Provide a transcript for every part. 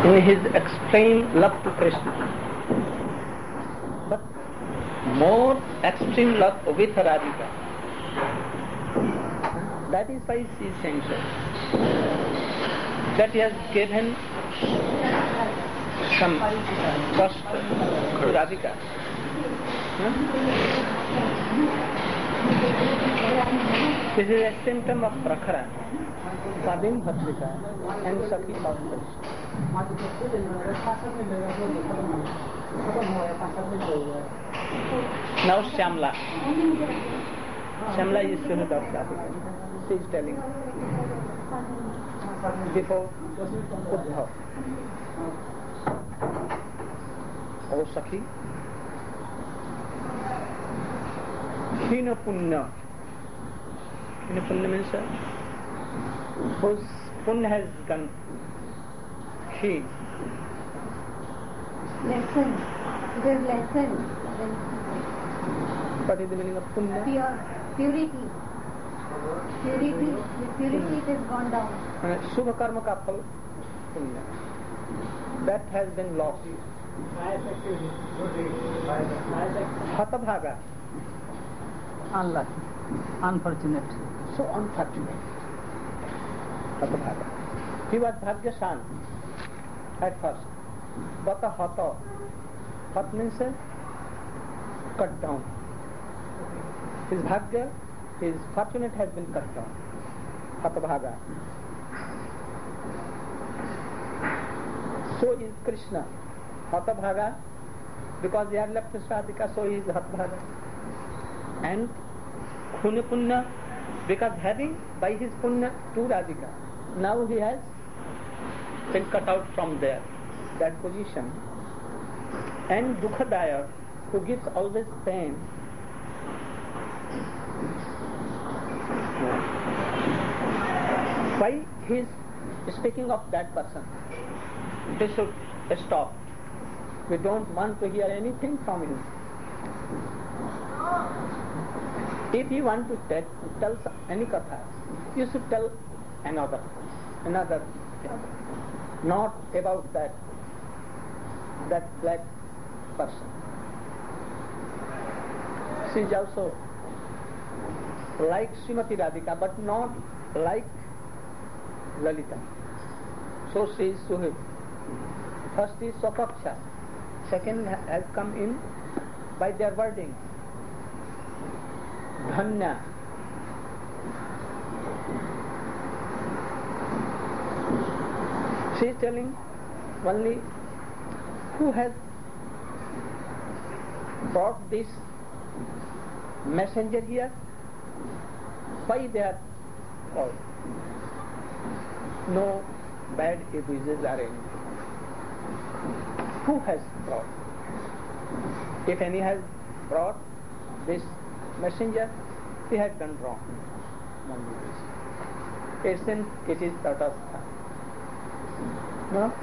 in his extreme love to Krishna. But more extreme love with Radhika. That is why she is censored. That he has given some cost to Radhika. This is a symptom of Prakhara, Swadim Bhatrika and Sakhi of Krishna. Now Shyamla. Shyamla is Suhud of Radhika. She is telling before Uddhav. O Sakhi, Hina Punya. Hina Punya means whose Punya has gone. He. Lesson. It is lesson. What is the meaning of Punya? Purity. Purity. With purity it has gone down. Shubha karma ka phal Punya. That has been lost. Hatabhaga. Unlucky. Unfortunate. So unfortunate. Hatabhaga. He was Bhagyashan at first. But Hata. Hat means cut down. His Bhagya, his fortunate has been cut down. Hatabhaga. So is Krishna. Hatabhaga, because he had left Radhika, so he is Hatabhaga. And Khune Punya, because having by his Punya to Radhika, now he has been cut out from there, that position. And Dukhadaya, who gives always pain. Why he is speaking of that person? He should stop. We don't want to hear anything from him. If you want to tell any katha, you should tell another thing, not about that black person. She is also like Srimati Radhika, but not like Lalita. So she is Suhid. First is Swapaksha. Second has come in by their wording. Dhanya. She is telling only who has brought this messenger here, why they are called. No bad abuses are any. Who has brought? If any has brought this messenger, he has done wrong. Since it is Tatastha. No?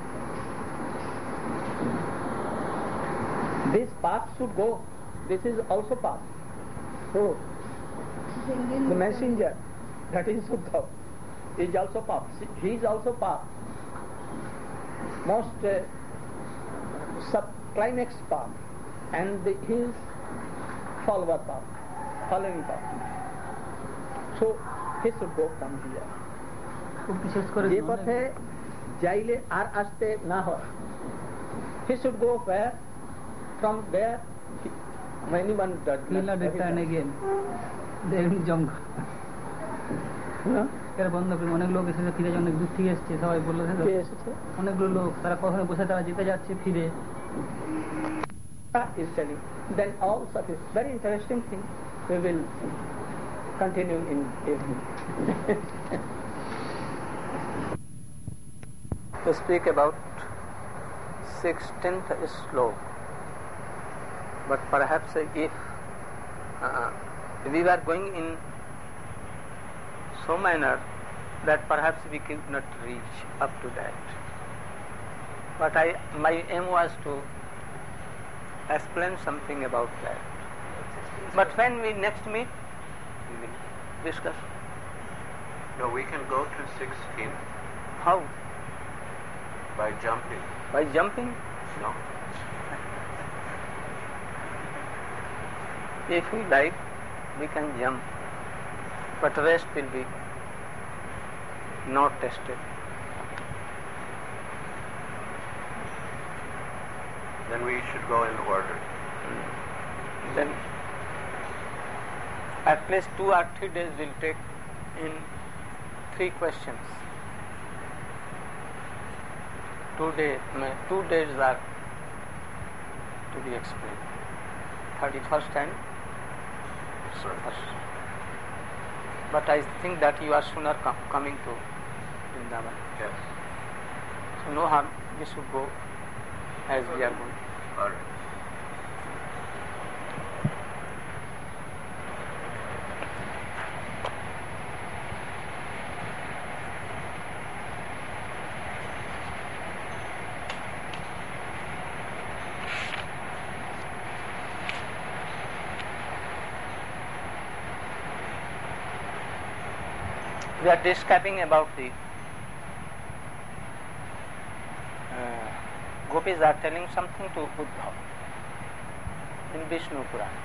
This path should go. This is also path. So, the messenger, that is Uddhav, is also path. He is also path. Most climax path. And his follower path, following path. So, he should go from here. যে পথে যাইলে আর আসতে না হয়, he should go where, from where anyone does not return again. বন্ধ করে অনেক লোক এসেছে, ফিরে অনেক দূর থেকে এসছে, সবাই বললো অনেকগুলো লোক তারা কখনো বসে তারা যেতে যাচ্ছে ফিরে। Is telling. Then all such is very interesting thing. We will continue in evening. To speak about 16th sloka. But perhaps if we were going in so manner that perhaps we could not reach up to that. But my aim was to explain something about that. But when we next meet, we will discuss. No, we can go to 16. How? By jumping. By jumping? No. If we like, we can jump, but rest will be not tested. Then we should go in order. Then at least 2 or 3 days will take in 3 questions. 2 days are to be explained. 31st and 1st. But I think that you are sooner coming to Vrindavan. Yes. So no harm, we should go as we are going. All right. We are describing about the gopis are telling something to Uddhava in Vishnu Purana.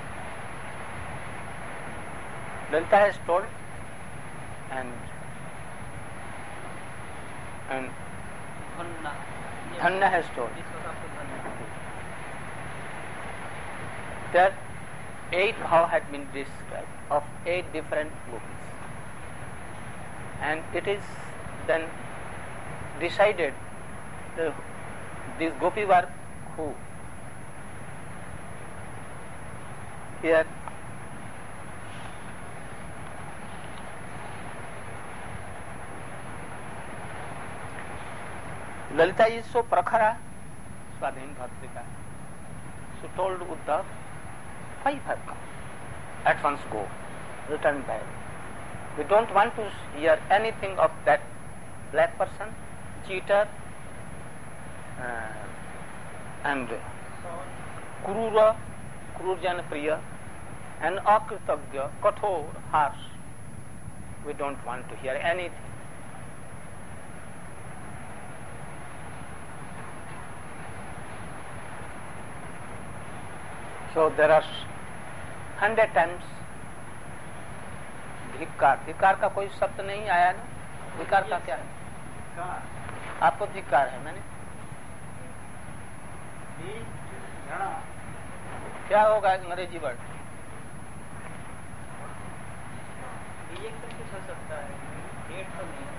Lalita has told and Dhanna has told. There 8 bhav had been described of 8 different gopis. And it is then decided these gopi were who? Here Lalita is so prakhara, Swadhin Bhatrika. So told Uddhav, 5 have come. At once go, return back. We don't want to hear anything of that black person, cheater, and Krura, Krurjan Priya, and Akritagya, Kathor, harsh. We don't want to hear anything. So there are 100 times धिक्कार. धिक्कार का कोई शब्द नहीं आया ना? धिक्कार का क्या है? आपको धिक्कार है मैंने? क्या होगा अंग्रेजी वर्ड? कुछ हो सकता है, डेट तो नहीं.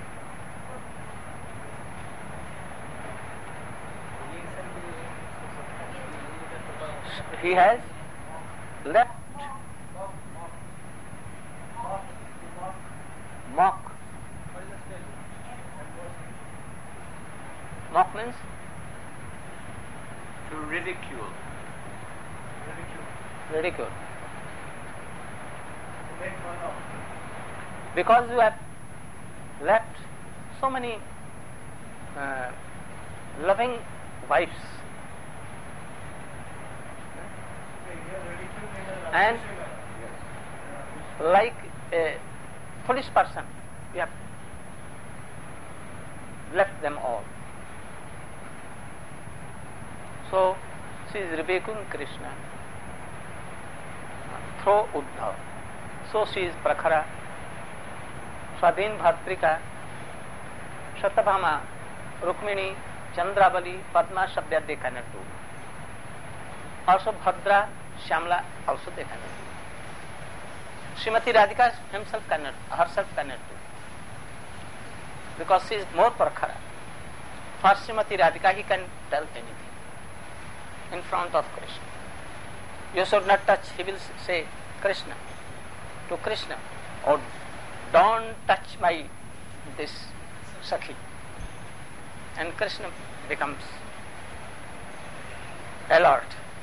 He has left. Mock. Mock means? To ridicule. Ridicule. Because you have left so many loving wives. And like a foolish person, we have left them all. So she is rebuking Krishna through Uddhava. So she is Prakhara, Swadhin Bhatrika, Shatabhama, Rukmini, Chandravali, Padma, Shabda they cannot do. Also Bhadra, Shyamla also they cannot do. Srimati Radhika herself cannot do. Because she is more Prakhara. For Srimati Radhika he can tell anything in front of Krishna. You should not touch, he will say Krishna to Krishna, or don't touch my this Sakhi. And Krishna becomes alert.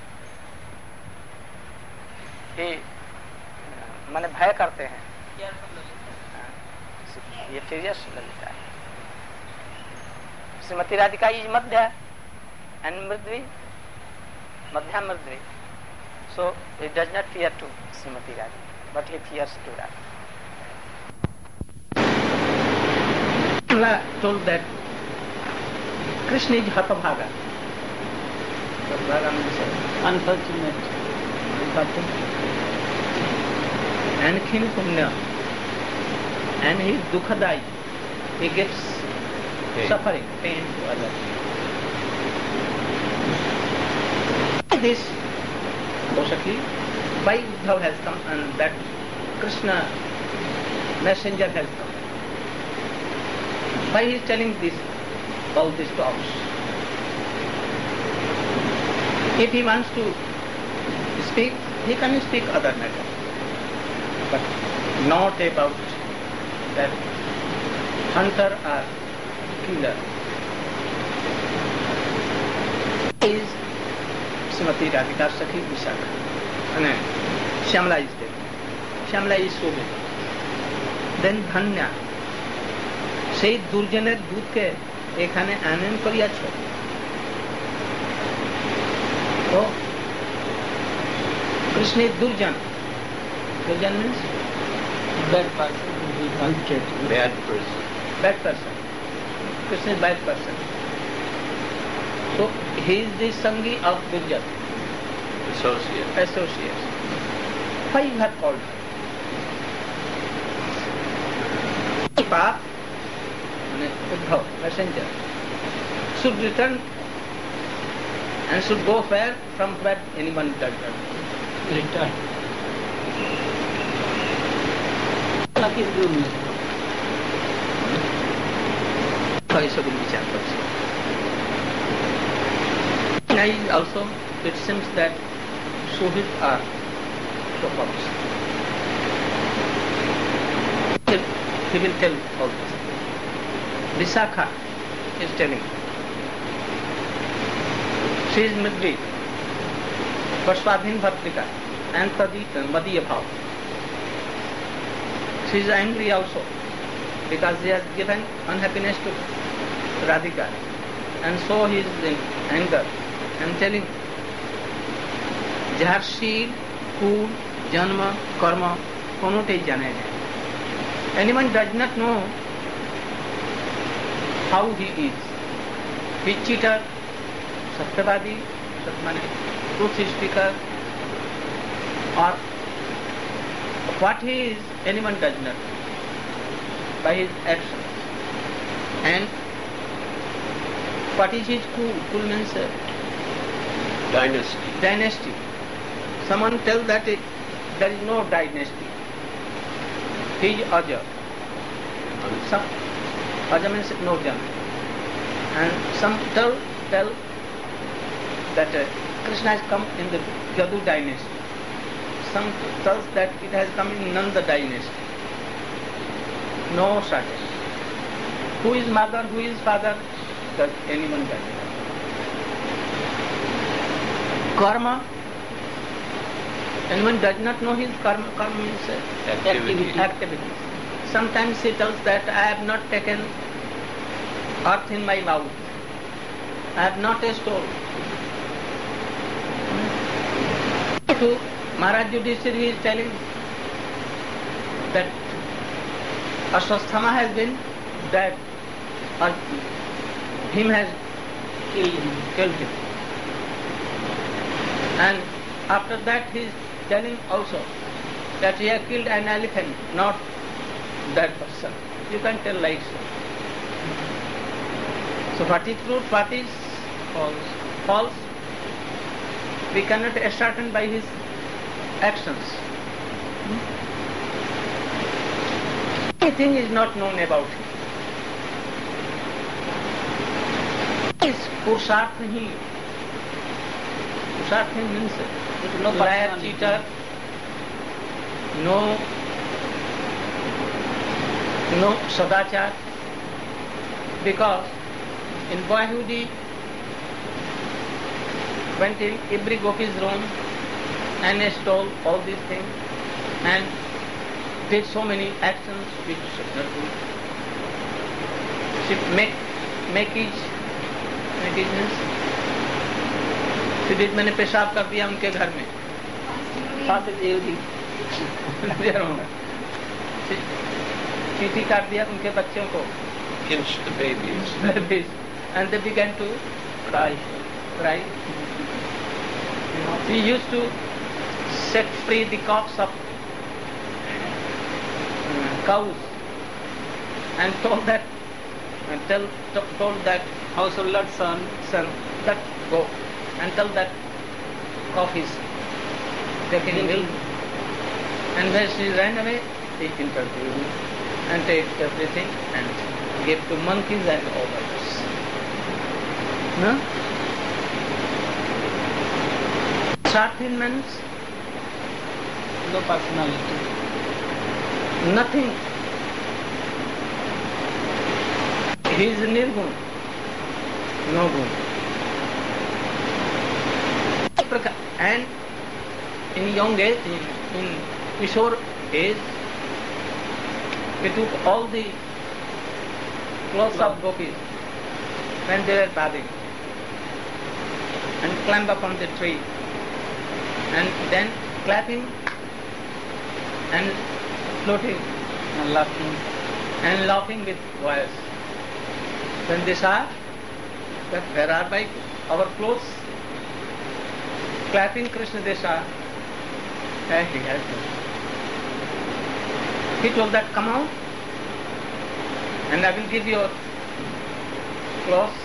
He माने भय करते हैं. ये serious Lalita है. Shrimati Radhika is Madhya and Mridvi, Madhya Mridvi. So he does not fear to Srimati Radhika, but he fears to Radhika. Allah told that Krishna is Hatbhaga. Hatbhaga means Unfortunate. and Khin Punya. And he is Dukhadai. He gives suffering, pain to others. This basically why Uddhav has come and that Krishna messenger has come. Why he is telling this, all this to us? If he wants to speak, he can speak other matter, but not about that hunter or killer. Is Srimati Radhika Sakhi Vishakha. And Shyamala is there. Shyamala is so big. Then Dhanya. সেই দুর্জনের দুধকে এখানে আনয়ন করিয়াছ। ও Krishna দুর্জন। দুর্জন means Bad person. Bad person. bad person. Krishna is bad person. So he is the Sangi of Durjan. Associates. Why you have called him? Path, Uddhav, messenger, should return and should go where, from where anyone does not. Return. Lucky is good. এসব বিচার করছে। Also, it seems that Shohit are so-called. He will tell all this. Vishakha is telling. She is Mridri, Vashwadhin Bhatrika, and Madiya Bhav. She is angry also because he has given unhappiness to Radhika, and so he is in anger and telling যাহার শীল কুল জন্ম কর্ম কোনোটাই জানে না। Anyone does not know how he is. He is cheater, satyavadi, mane truth speaker, or what he is, anyone does not know by his actions. And what is his kul? Kul means dynasty. Someone tells that there is no dynasty. He is Aja. Aja means no jana. And some tell that Krishna has come in the Yadu dynasty. Some tells that it has come in Nanda dynasty. No such. Who is mother, who is father, does anyone does not. Karma, anyone does not know his karma. Karma means activity. Sometimes he tells that I have not taken earth in my mouth. I have not stolen. To Maharaj Yudhishthira he is telling that Ashwasthama has been dead, or him has killed him. And after that he is telling also that he has killed an elephant, not that person. You can tell like so. So what is truth, what is false? We cannot ascertain by his actions. Anything is not known about him. Is Purushartha he. Purushartha means no liar, cheater, no sadachar. Because in boyhood he went in every gopi's room and stole all these things and did so many actions which should not do. She make his she did मैंने पेशाब कर दिया उनके घर में चीटी काट दिया उनके बच्चों को Pinched the babies. and they began to cry. He used to set free the cocks of cows and told that householder's son, that go and tell that cock is taking milk. And when she ran away, he interviewed and take everything and give to monkeys and others. No? Means no personality. Nothing. He is nirgun, no gun. And in young age, in Kishore age, he took all the clothes of gopis when they were bathing and climbed up on the tree and then clapping and floating And laughing with voice. When they saw that where are our clothes, clapping Krishna, they saw that he has them. He told that, come out and I will give you clothes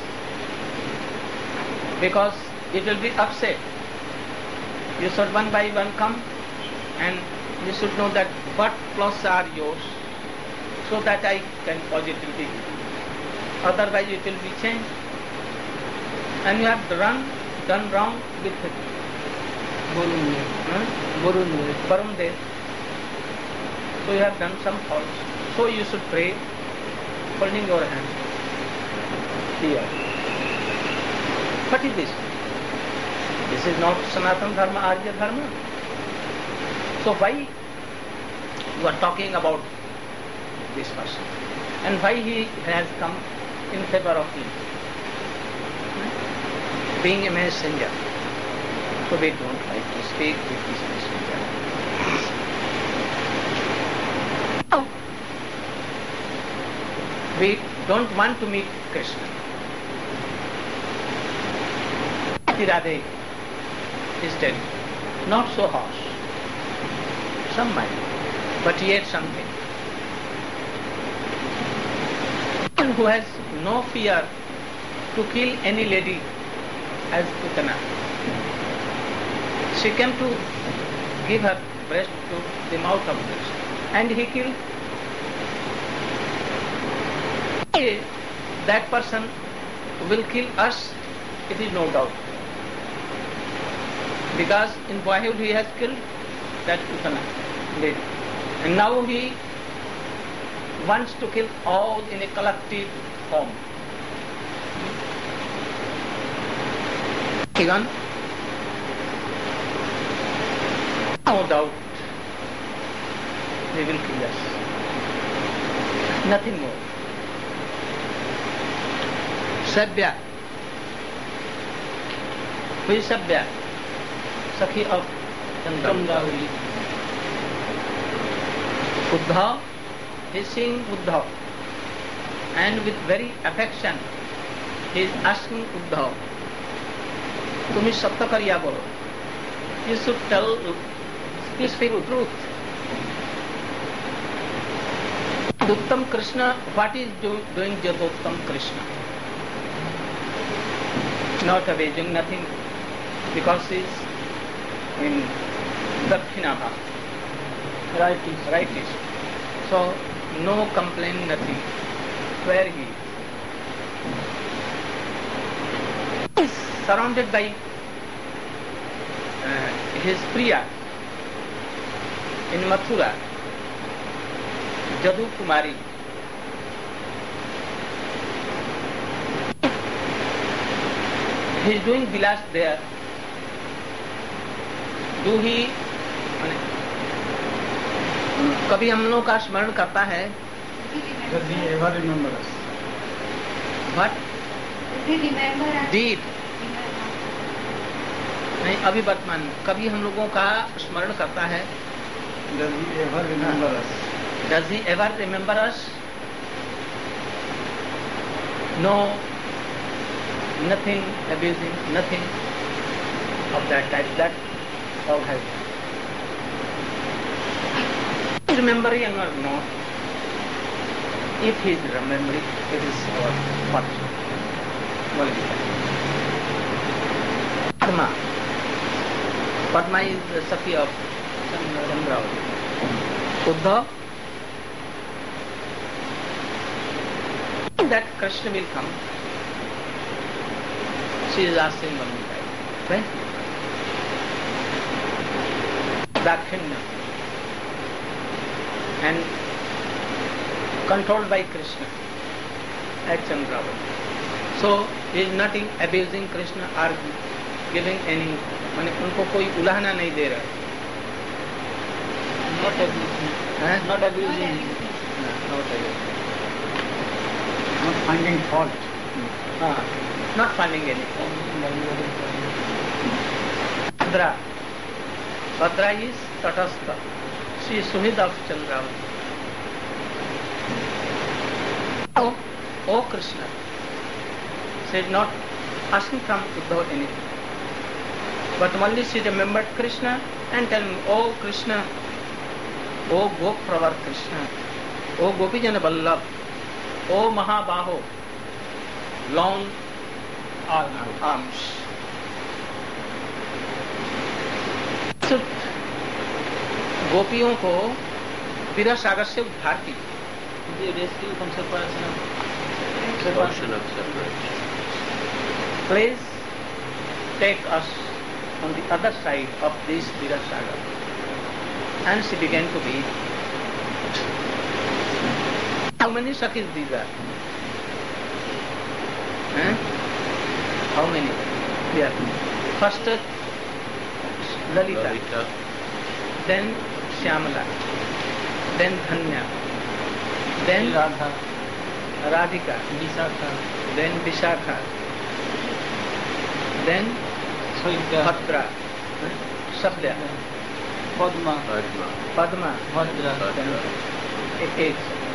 because it will be upset. You should one by one come and you should know that what clothes are yours so that I can positively give you. Otherwise it will be changed. And you have done wrong with Varun Dev. So you have done some faults. So you should pray holding your hand here. What is this? This is not Sanatana Dharma, Arya Dharma. So why you are talking about this person? And why he has come in favor of you? Being a messenger. So we don't like to speak with this messenger. We don't want to meet Krishna. Radhe is telling, not so harsh, some mild, but yet something. One who has no fear to kill any lady as Putana. She came to give her breast to the mouth of Krishna, and he killed. That person will kill us, it is no doubt. Because in boyhood he has killed that Putana lady. And now he wants to kill all in a collective form. Even no doubt they will kill us. Nothing more. Sabya. Who is Sabya? Sakhi of Chandravali. Uddhav, he is seeing Uddhav, and with very affection he is asking Uddhav, Tumi Satya Karya bolo. You should speak truth. Uttam Krishna, what is doing Jatottam Krishna? Not avenging, nothing, because he is in Dakshinaha, rightish. So no complaint, nothing. Where he is surrounded by his Priya in Mathura, Jadu Kumari. He is doing Vilas there. Do he कभी हम लोग का स्मरण करता है? Does he ever remember us? What? Does he remember us? Deed. नहीं, अभी वर्तमान कभी हम लोगों का स्मरण करता है? Does he ever remember us? Does he ever remember us? No. nothing abusing, nothing of that type. That all has. Remembering or not, if he is remembering, it is our Padma. Padma. Padma is the Sakhi of Chandravali. Uddhav, that Krishna will come. She is asking one time. When? Dakshinya. And controlled by Krishna at Chandravali. So he is not abusing Krishna or giving any, माने उनको कोई उलाहना नहीं दे रहा. Not abusing. Not abusing. Not abusing. Not finding fault. Not finding anything. Bhadra. Bhadra is Tatastha. She is Suhida of Chandravali. Oh Krishna. She is not asking from Uddhava anything. But only she remembered Krishna and tell him, oh Krishna, oh Goppravar Krishna, oh Gopijana Vallabh, oh Mahabaho, long arms. गोपियों को विरह सागर से उद्धार की. Rescue from separation of separation. Please take us on the other side of this Virat Sagar. And she began to weep. How many Sakhis these are? How many? Here. First Lalita, then Shyamala, then Dhanya, then Radhika, then Vishakha, then Bhadra, Sabya, Padma, Padma, Bhadra, एक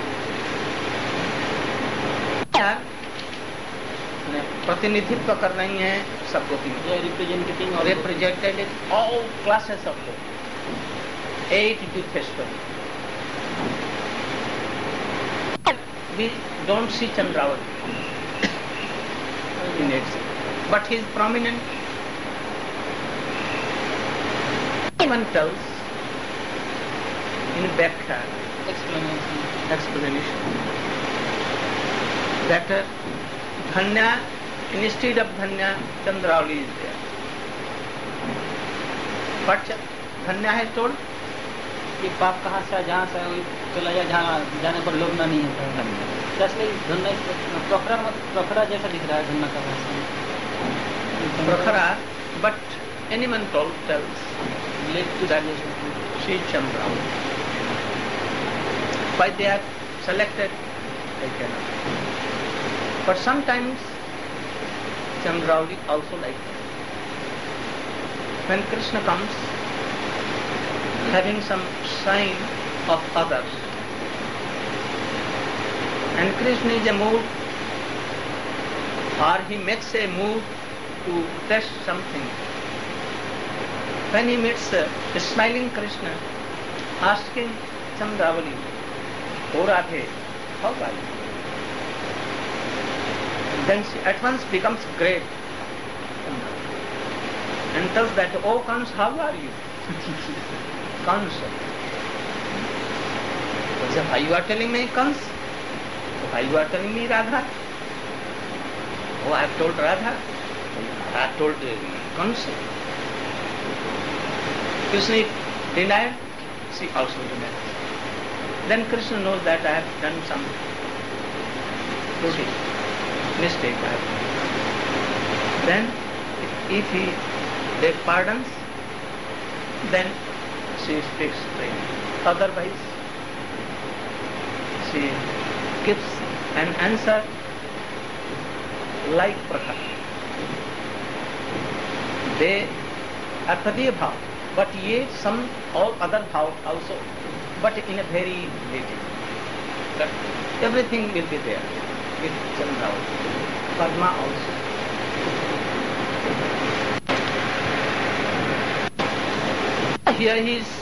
प्रतिनिधित्व कर रही हैं सब गोपियों. Represented all classes of people. 8 youth festival. We don't see Chandravali in it, but he is prominent. One tells in Bhakya explanation that Dhanya, instead of Dhanya, Chandravali is there. But Dhanya has told कि पाप कहाँ से जहाँ से चला जाए जहाँ जाने पर लोग नहीं होता है. जैसे धन्ना प्रखरा जैसा दिख रहा है धन्ना का भाषा. Prakhara, but anyone tells that she is Chandravali. Why they are selected, I cannot. But sometimes Chandravali also like that. When Krishna comes, having some sign of others, and Krishna is a mood, or he makes a move to test something. When he meets a smiling Krishna, asking Chandravali, "Oh Radhe, how are you?" Then she at once becomes great and tells that, "Oh Kans, how are you?" Kans. Why you are telling me Kans? Why you are telling me Radha? Oh, I have told Radha. I have told Kans. Krishna denied, she also denied. Then Krishna knows that I have done some mistake. Then if he begs pardons, then she speaks straight. Otherwise, she gives an answer like Prakhar. They are Pradya Bhav, but ye some all other Bhav also, but in a very little. But everything will be there with Chandravali. Padma also. Here he is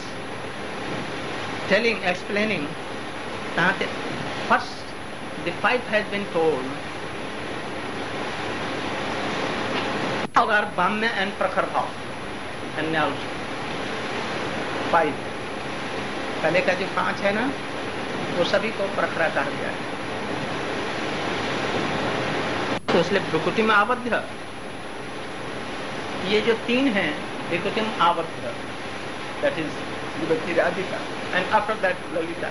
explaining that first the five has been told are Bhamya and Prakhar Bhav, and also five. पहले का जो पांच है ना, वो सभी को प्रखरा कहा गया है। तो इसलिए भ्रुकुटी में आबद्ध, ये जो तीन हैं, भ्रुकुटी में आबद्ध, that is Vibhakti Radhika, and after that Lalita.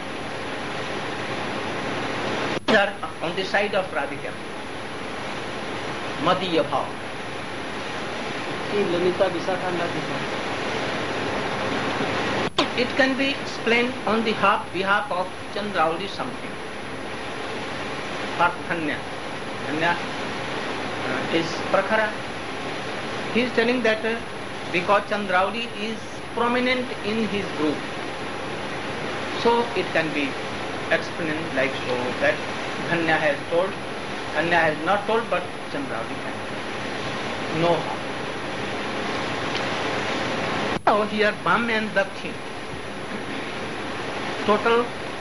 They are on the side of Radhika. Madhya Bhav. Lalita Visakha and Radhika. It can be explained on the behalf of Chandrauli something. Dhanya. Dhanya is Prakhara. He is telling that because Chandrauli is prominent in his group, so it can be explained like so that Dhanya has told, Dhanya has not told, but Chandrauli can know how. Now here Bhamya and Dakshin, total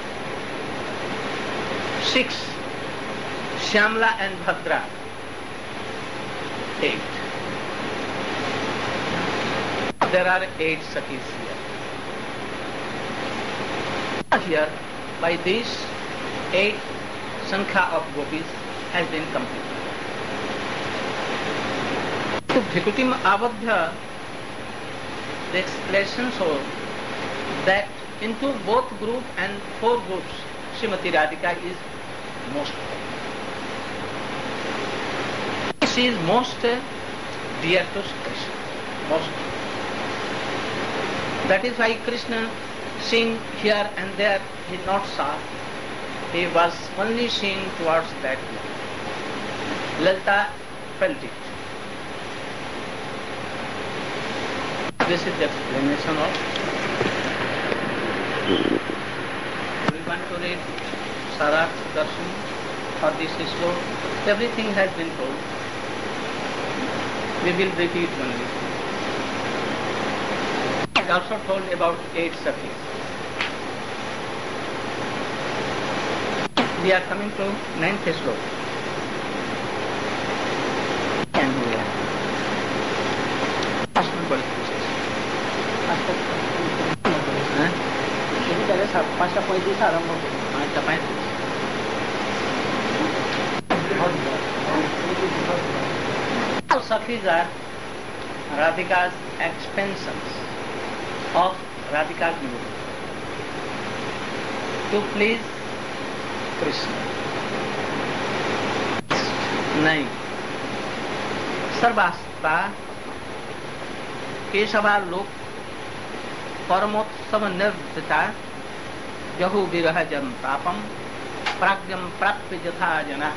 6, Shyamla and Bhadra 8. There are 8 Sakhis here. Here, by these 8, Sankhya of Gopis has been completed. To Bhikutim Abadhya, the explanation shows that into both group and 4 groups, Srimati Radhika is most. She is most dear to Krishna. Most. That is why Krishna seeing here and there, he not saw. He was only seeing towards that way. Lalita felt it. This is the explanation of. We want to read Sarat Darshan or this sloka. Everything has been told. We will repeat only. I also told about 8 Sakhis. We are coming to 9th sloka. And we are. पाँचटा 35 आरंभ हो पाँचटा 35. All Sakhis are Radhika's expansions of Radhika's mood to please Krishna. 9. सर्वास्ता केशवा लोक परमोत्सव निर्वृता जहु विरह जन तापम प्राज्ञम प्राप्य यथा जना.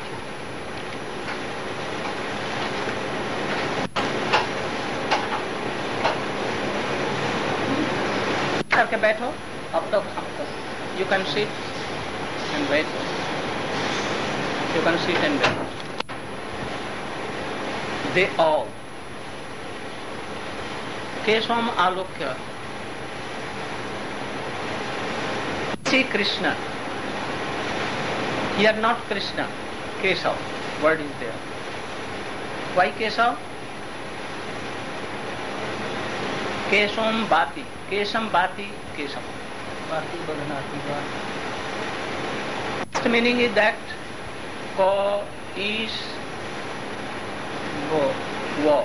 करके बैठो अब तक you can sit and wait. You can sit and wait. They all Keshavam Alokya see Krishna. Here not Krishna, Keshav word is there. Why Keshav? Keshavam Bhati, Kesham Bhati, Keshav. Bhati Bhaganati. The meaning is that Ko is Wo.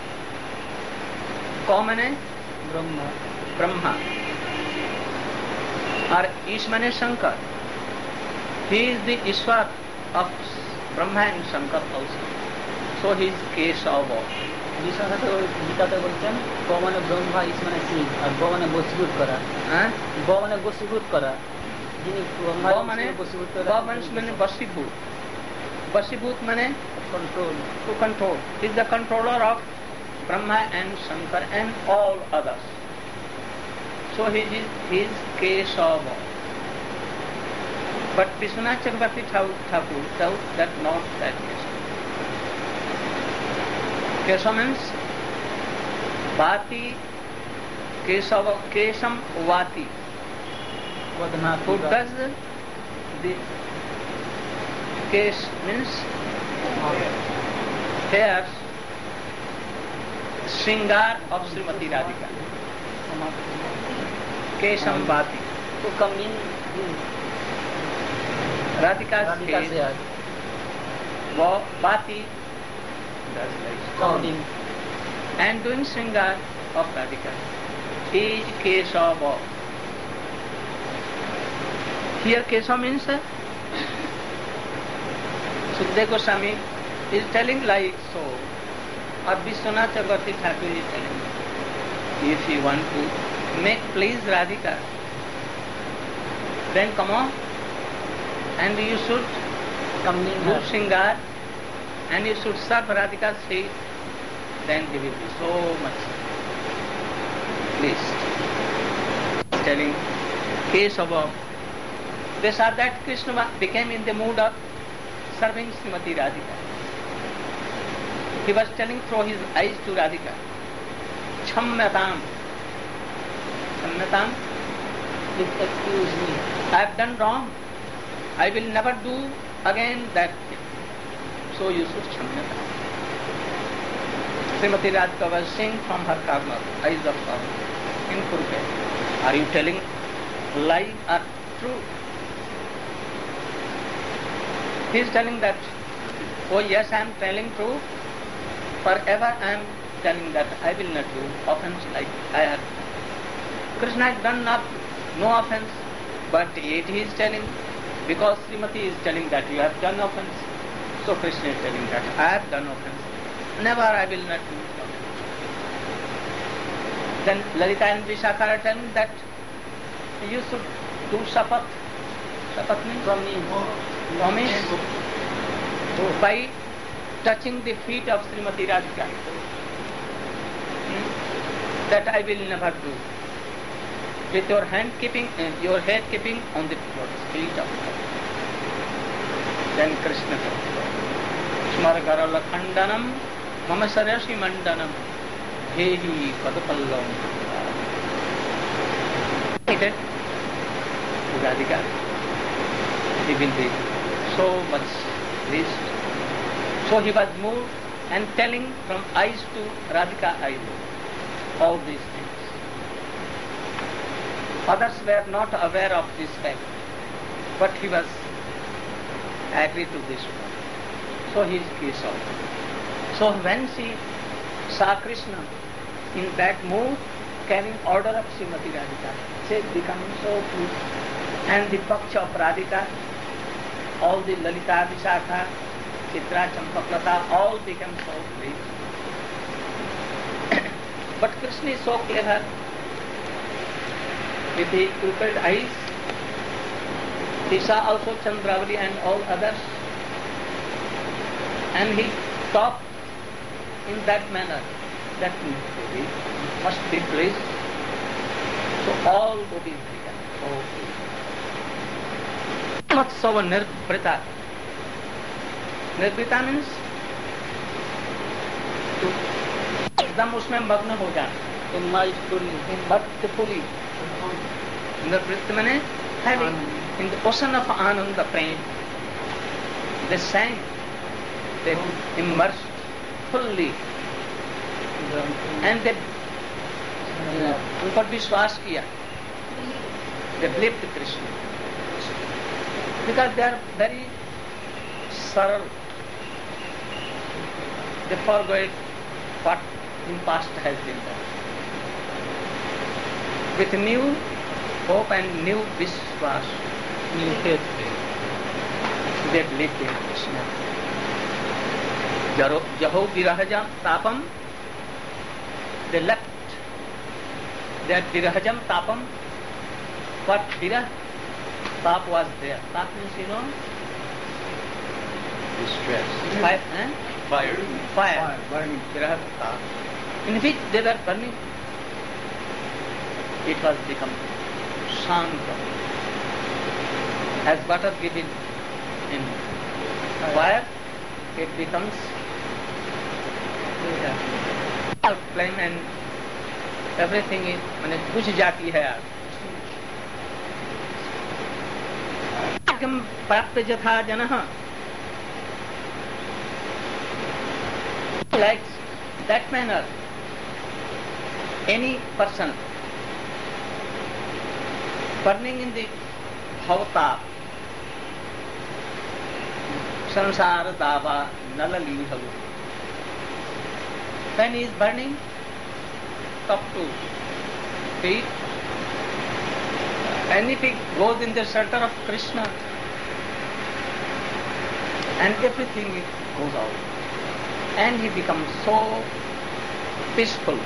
Ko means Brahma. और ईश माने Shankar. He is the Ishwar of Brahma and Shankar also. So he is Keshava. গীতাতে বলছেন গ মানে ব্রহ্মা, ইস মানে শিব, আর গ মানে বশীভূত করা. গ মানে বশীভূত করা. যিনি ব্রহ্মা মানে বশীভূত করা. গ মানে বশীভূত. বশীভূত মানে control. To control. He is the controller of Brahma and Shankar and all others. So he is Keshava. But Vishwanath Chakravarti Thakur tells that not that Keshava. Keshava means Bhati Kesham Vati, who does the Kesh means hairs, Shringar of Srimati Radhika. Kesham Vati, to come in Radhika's hair, Vati does like sounding. and doing Shringar of Radhika is Keshava. Here Kesha means Sukadeva Goswami is telling like so, or Vishwanath Chakravarti Thakur is telling, if you want to make please Radhika, then come on and you should Come in do her. Shringar and you should serve Radhika's feet, then he will be so much pleased. Telling Keshava. They saw that Krishna became in the mood of serving Srimati Radhika. He was telling through his eyes to Radhika, Chamyatam. Chamyatam, Please excuse me. I have done wrong. I will never do again that thing. So you should Chamyatam. Srimati Radhika was seeing from her karma, eyes of karma, in Kurukshetra. Are you telling lie or true? He is telling that, oh yes, I am telling true. Forever I am telling that I will not do offense like I have. Krishna has done no offense, but yet he is telling, because Srimati is telling that you have done offense. So Krishna is telling that I have done offense. Never I will not do offense. Then Lalita and Vishakha are telling that you should do shapat. Shapat means promise by touching the feet of Srimati Radhika. That I will never do. With your hand keeping, your head keeping on the feet of her. Then Krishna says, Smargarala Khandanam, Mama Sarashi Mandanam, Hehi Padapallam. Hated to Radhika. He will be so much pleased. So he was moved and telling from eyes to Radhika eyes all these things. Others were not aware of this fact, but he was agreed to this one. So he is Kesava. So when she saw Krishna in that mood, carrying order of Srimati Radhika, she became so pleased. And the Paksha of Radhika, all the Lalita, Vishakha, Chitra, Champaklata, all became so pleased. But Krishna is so clever. With the pupilled eyes, he saw also Chandravali and all others. And he talked in that manner, that he must be pleased. So all gopis became so pleased. Matsava Nirvrita. Nirvrita means to एकदम उसमें मग्न हो जाना. Fully. Nirvrita means having in the ocean of Ananda prem. They sang, they immersed fully, and they उन पर विश्वास किया. They believed Krishna. Because they are very saral. They forget what in past has been done. With new hope and new vishwas, new faith, they believed in Krishna. Jaho virahajam tapam, they left their virahajam tapam. What virah? Tap was there. Tap means, Distress. fire. Fire. Burning. Viraha tap. In which they were burning. It was become shanta. As water given in fire, it becomes flame and everything is मैंने बुझ जाती है आग। प्राप्त यथा जनः like that manner any person burning in the bhavata sansara dava nalalihalo, when he is burning top to feet, and if he goes in the shelter of Krishna and everything goes out, and he becomes so peaceful.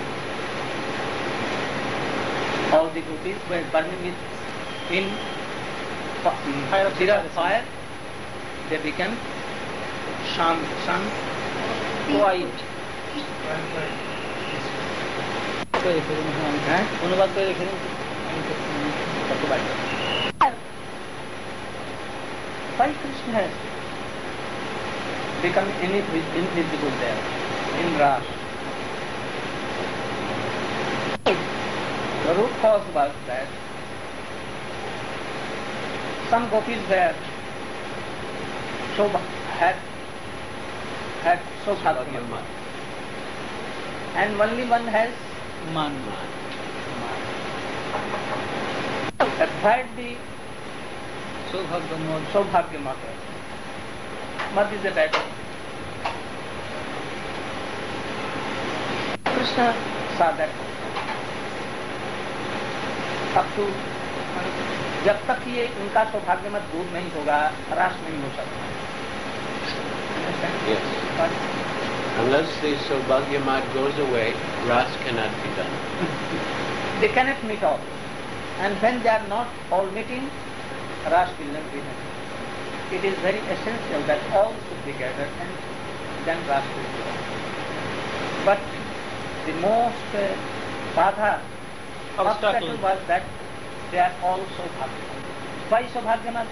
All the gopis were burning it in fire, they became white. অনুবাদ করে রেখে দিন। Why Krishna has become invisible there in Rasa? The root cause was that some gopis were had Sobhagya, and only one has मान acquired the सौभाग्य Sobhagya Mata. Mad is a battle. Krishna saw that. अब तो जब तक ये उनका सौभाग्य मत दूर नहीं होगा, रास नहीं हो सकता। Yes. Unless the Saubhagya Mat goes away, Ras cannot be done. They cannot meet all. And when they are not all meeting, Ras will not be done. It is very essential that all should be gathered and then Ras will be done. But the most badha obstacle was that they are all Saubhagya. Why Saubhagya Mat?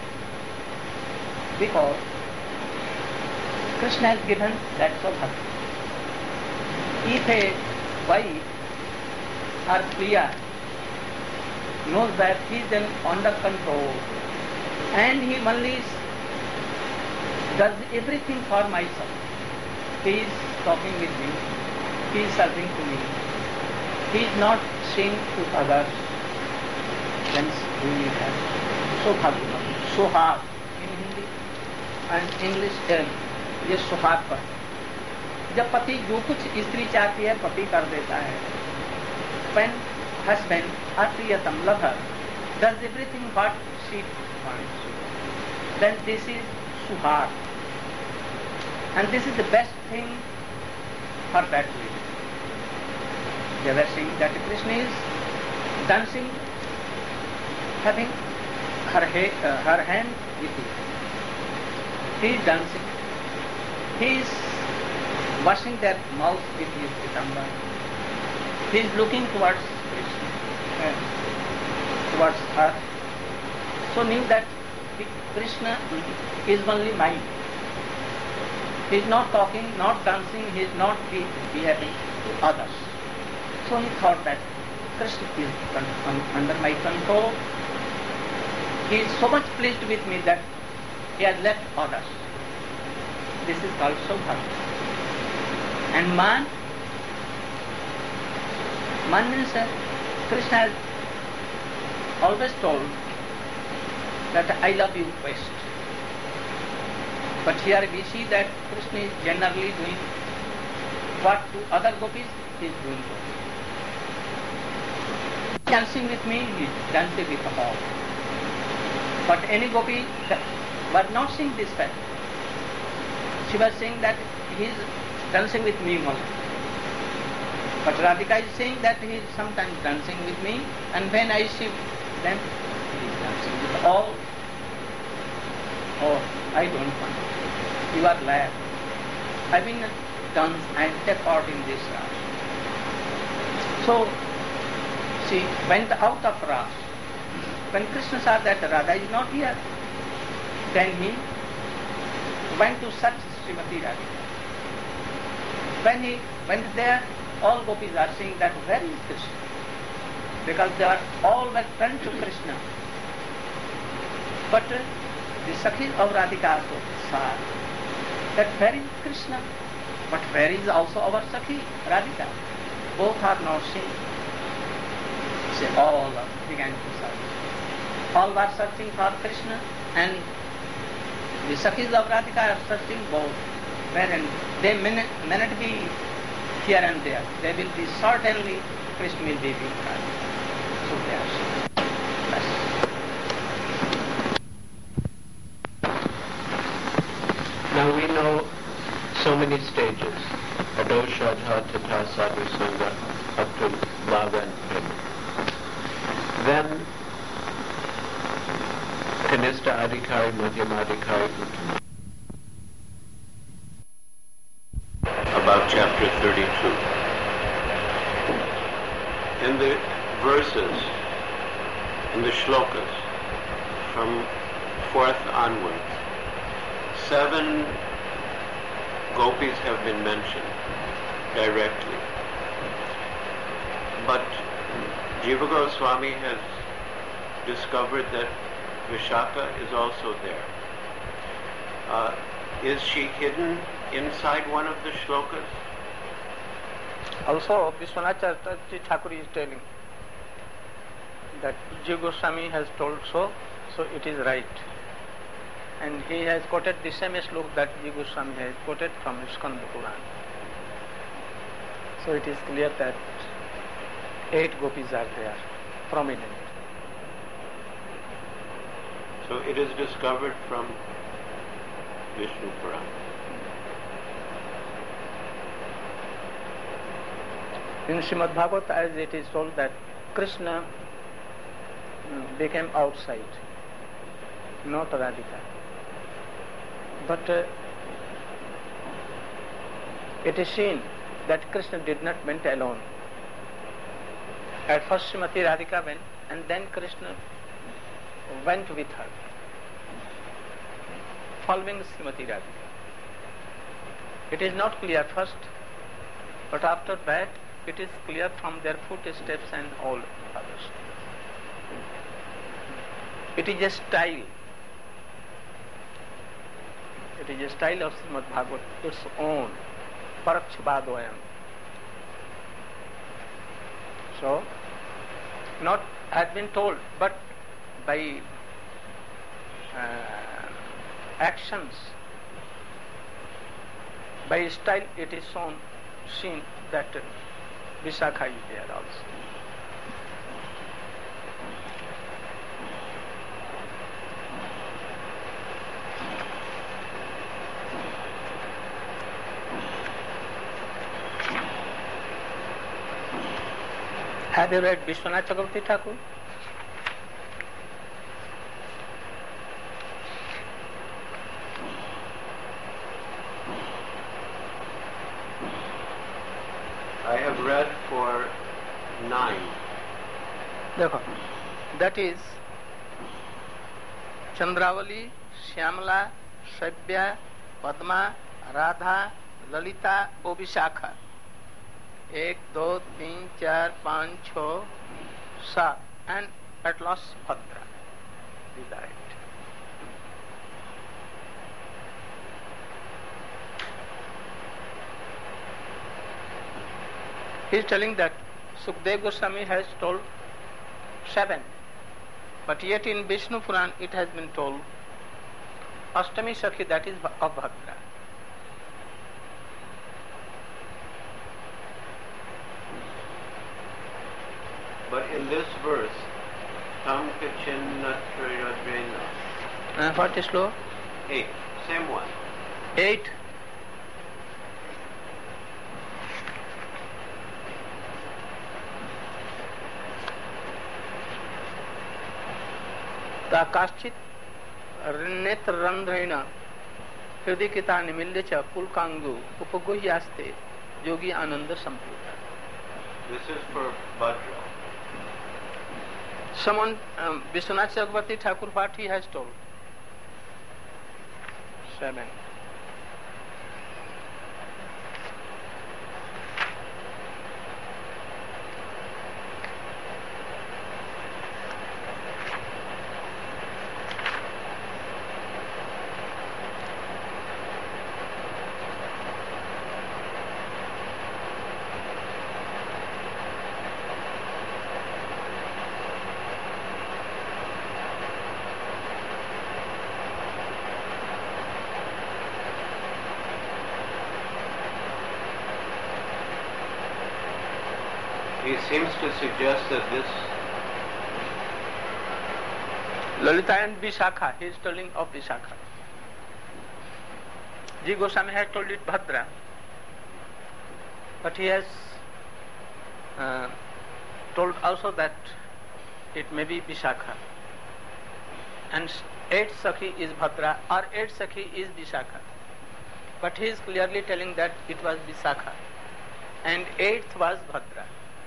Because Krishna has given that Saubhagya. If a wife or Priya knows that he is then under control and he only does everything for myself, he is talking with me, he is serving to me, he is not saying to others, then we have Saubhagya, Sohag in Hindi and English term. ये सुहाग पर जब पति जो कुछ स्त्री चाहती है पति कर देता है. When husband or priyatam lover does everything what she wants, then this is suhag, and this is the best thing for that reason. They were saying that Krishna is dancing, having her hand with him. He is dancing. He is washing their mouth with his pitamba. He is looking towards Krishna, towards her. So means that Krishna is only mine. He is not talking, not dancing, he is not behaving to others. So he thought that Krishna is under my control. He is so much pleased with me that he has left others. This is called Saubhagya. And man means Krishna has always told that I love you best. But here we see that Krishna is generally doing what to other gopis he is doing. Dancing with me, he is dancing with all. But any gopi was not seeing this fact. She was saying that he is dancing with me only. But Radhika is saying that he is sometimes dancing with me, and when I see them, he is dancing with all. Oh, I don't want. You are glad. I will dance and take part in this Ras. So, she went out of Ras. When Krishna saw that Radha is not here, then he went to search Srimati Radhika. When he went there, all gopis are saying that where is Krishna? Because they are all well friends to Krishna. But the Sakhis of Radhika are so sad that where is Krishna? But where is also our Sakhi, Radhika? Both are not seen. So all began to search. All were searching for Krishna, and the Sakhis of Radhika are searching both. Wherein they may not be here and there. They will be certainly, Krishna will be with Radhika. So they are seeing. Now we know so many stages. Ado Shraddha Tata Sadhu Sangha up to love and prema. Then Kanista Adhikari, Madhyama Adhikari, Uttama. About chapter 32. In the verses, in the shlokas, from 4th onwards, 7 gopis have been mentioned directly. But Jiva Goswami has discovered that Vishaka is also there. Is she hidden inside one of the shlokas? Also, Vishwanath Chakravarti Thakur is telling that Jiva Goswami has told so it is right. And he has quoted the same slok that Jiva Goswami has quoted from Skanda Puran. So it is clear that 8 gopis are there, prominent. So it is discovered from Vishnu Puran. In Srimad Bhagavatam, as it is told that Krishna became outside, not Radhika. But it is seen that Krishna did not went alone. At first Srimati Radhika went, and then Krishna went with her, following Srimati Radhika. It is not clear first, but after that it is clear from their footsteps and all others. It is a style. It is a style of Srimad Bhagavatam, its own. Parakshibhadoyam. So, not had been told, but by actions, by style, it is seen that Vishakha is there also. Have you read Vishwanath Chakravarti Thakur? I have read for 9. That is Chandravali, Shyamala, Shabya, Padma, Radha, Lalita, Vishakha. 1, 2, 3, 4, 5, 6, 7, and at last Bhadra. These are it. He is telling that Sukdev Goswami has told 7, but yet in Vishnu Puran it has been told Ashtami Sakhi, that is of Bhadra. But in this verse, Tam Kachinna Trayodrena. What is slow? 8. Same one. 8. Ta kaschit netrandrena hridikita nimilya cha pulkangu upaguhyaste yogi ananda samputa. This is for Bhadra. Someone, Vishwanath Chakravarti Thakur, what he has told? 7. He seems to suggest that this Lalita and Vishakha, he is telling of Vishakha. G. Goswami has told it Bhadra, but he has told also that it may be Vishakha. And 8th Sakhi is Bhadra or 8th Sakhi is Vishakha. But he is clearly telling that it was Vishakha and 8th was Bhadra.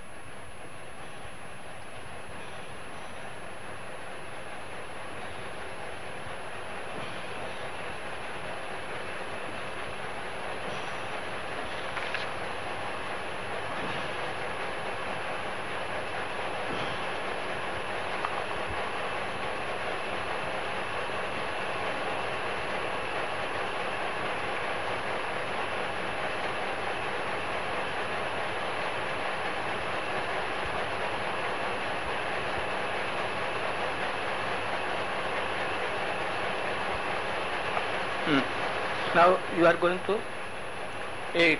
Now you are going to 8th.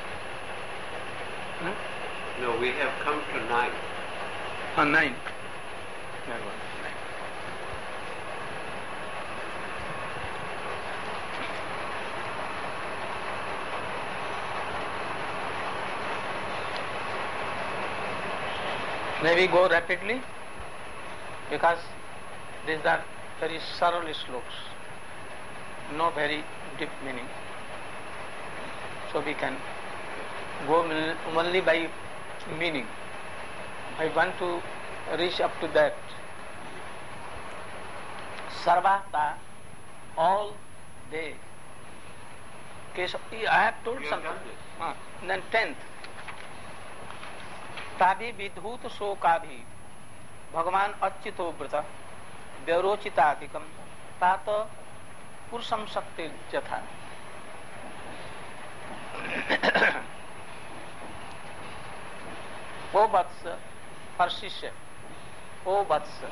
No, we have come to 9th. 9th. May we go rapidly because these are very sorrow slokas, no very deep meaning. So we can go only by meaning. I want to reach up to that. Sarvata, all day. I have told You something. have Then 10th. ताभि विधूत शोकाभि भगवान अच्युतो व्रत व्यरोचिताधिकम तात पुरुषम शक्ति यथा. O Vatsa, for Shishya. O Vatsa.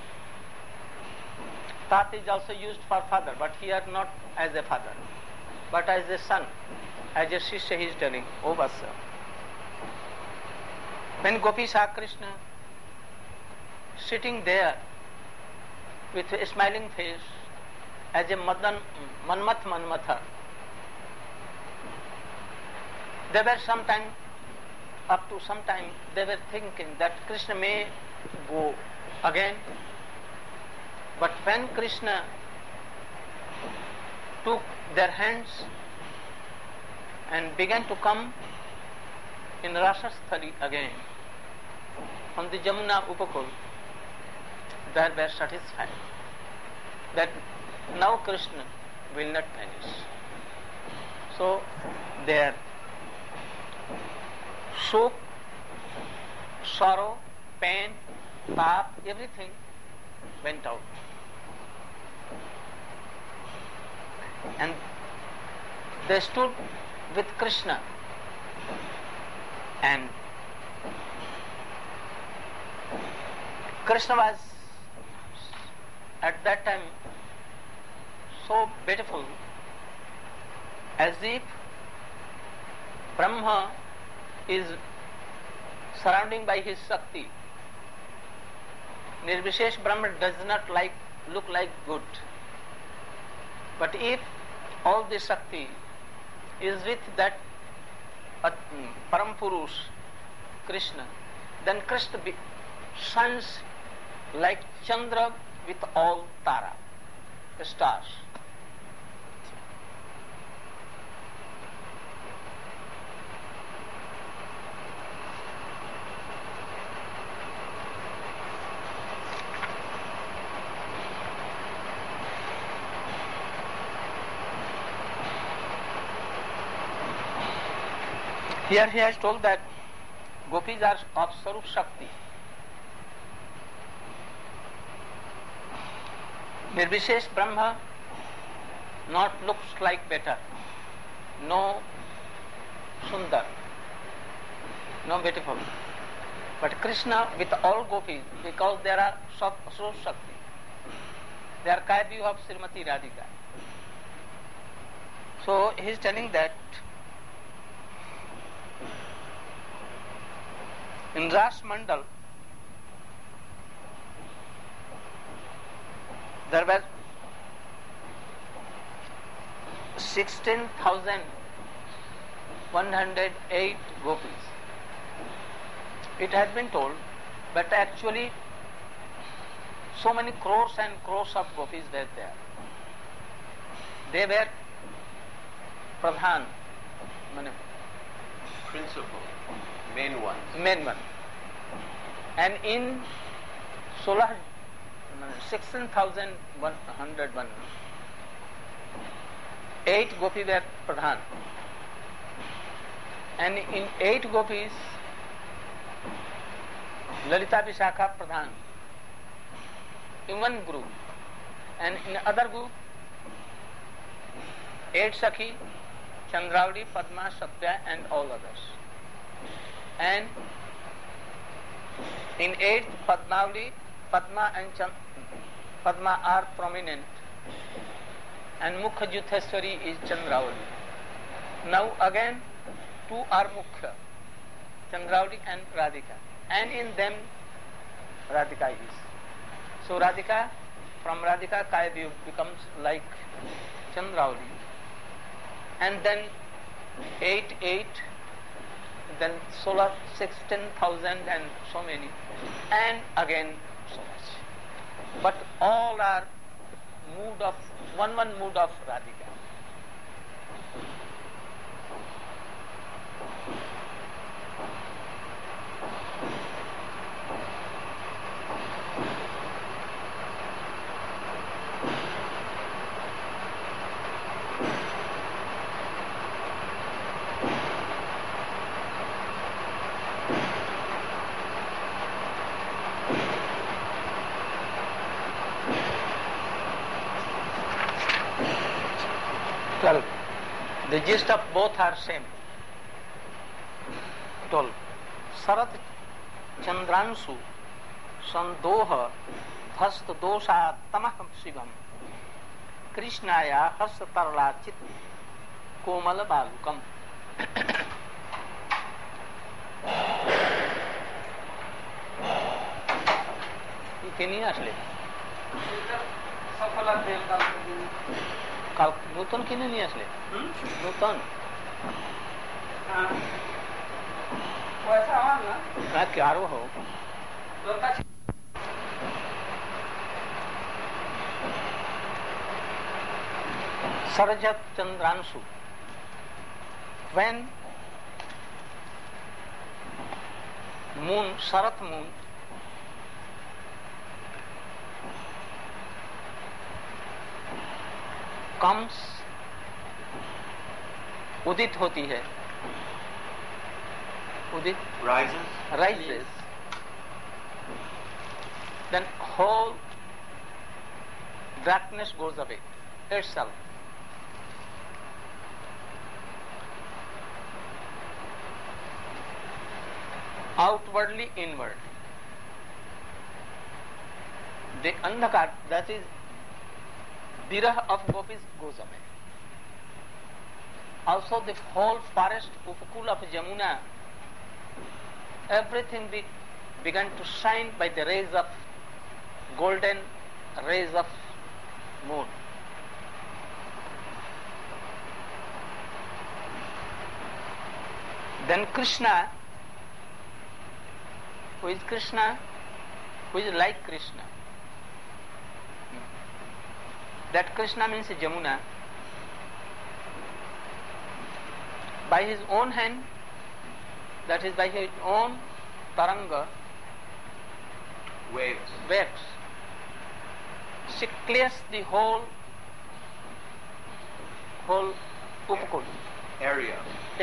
Tat is also used for father, but here not as a father, but as a son. As a Shishya he is telling, O Vatsa. When Gopi saw Krishna sitting there with a smiling face as a Manmatha, they were up to some time, they were thinking that Krishna may go again. But when Krishna took their hands and began to come in Rasasthali again, on the Jamuna Upakul, they were satisfied that now Krishna will not vanish. So their shok, sorrow, pain, paap, everything went out. And they stood with Krishna, and Krishna was at that time so beautiful, as if Brahma is surrounding by his Shakti. Nirvishesh Brahma does not look like good. But if all the Shakti is with that Param Purush, Krishna, then Krishna shines like Chandra with all Tara, the stars. Here he has told that gopis are of Sarup Shakti. Nirvishesh Brahma not looks like better, no Sundar, no beautiful. But Krishna with all gopis, because there are Sarup Shakti, they are Kaivi of Srimati Radhika. So he is telling that in In Ras Mandal, there were 16,108 gopis. It has been told, but actually so many crores and crores of gopis were there. They were pradhan, Principal, main ones. main one. And in 16,101, 8 gopis were pradhan. And in 8 gopis, Lalita Vishakha pradhan in one group, and in other group 8 Sakhi, Chandravali, Padma, Satya and all others. And in 8th Padmavali, Padma and Padma are prominent, and Mukha Jutheswari is Chandravali. Now again 2 are Mukha, Chandravali and Radhika, and in them Radhika is. So Radhika, from Radhika Kaya becomes like Chandravali, and then 8, then 16,000 and so many, and again so much. But all are mood of one mood of Radhika. Well, the gist of both are same. 12. Sarat Chandransu Sandoha Hast Dosha Tamah Shivam Krishnaya Hast Tarla Chit Komal Balukam. কে নিয়ে আসলে নতুন কিনে নিয়ে আসলে নতুন আরো হোক Sarajat Chandransu. When moon, Sarat moon, comes, udit hoti hai, udit rises, then whole darkness goes away itself. Outwardly inward. The andhakar, that is birah of gopis, goes away. Also the whole forest upakul of Jamuna, everything began to shine by the rays of golden rays of moon. Then Krishna, who is Krishna, who is like Krishna. That Krishna means Jamuna. By his own hand, that is by his own taranga, waves, she clears the whole upakul area,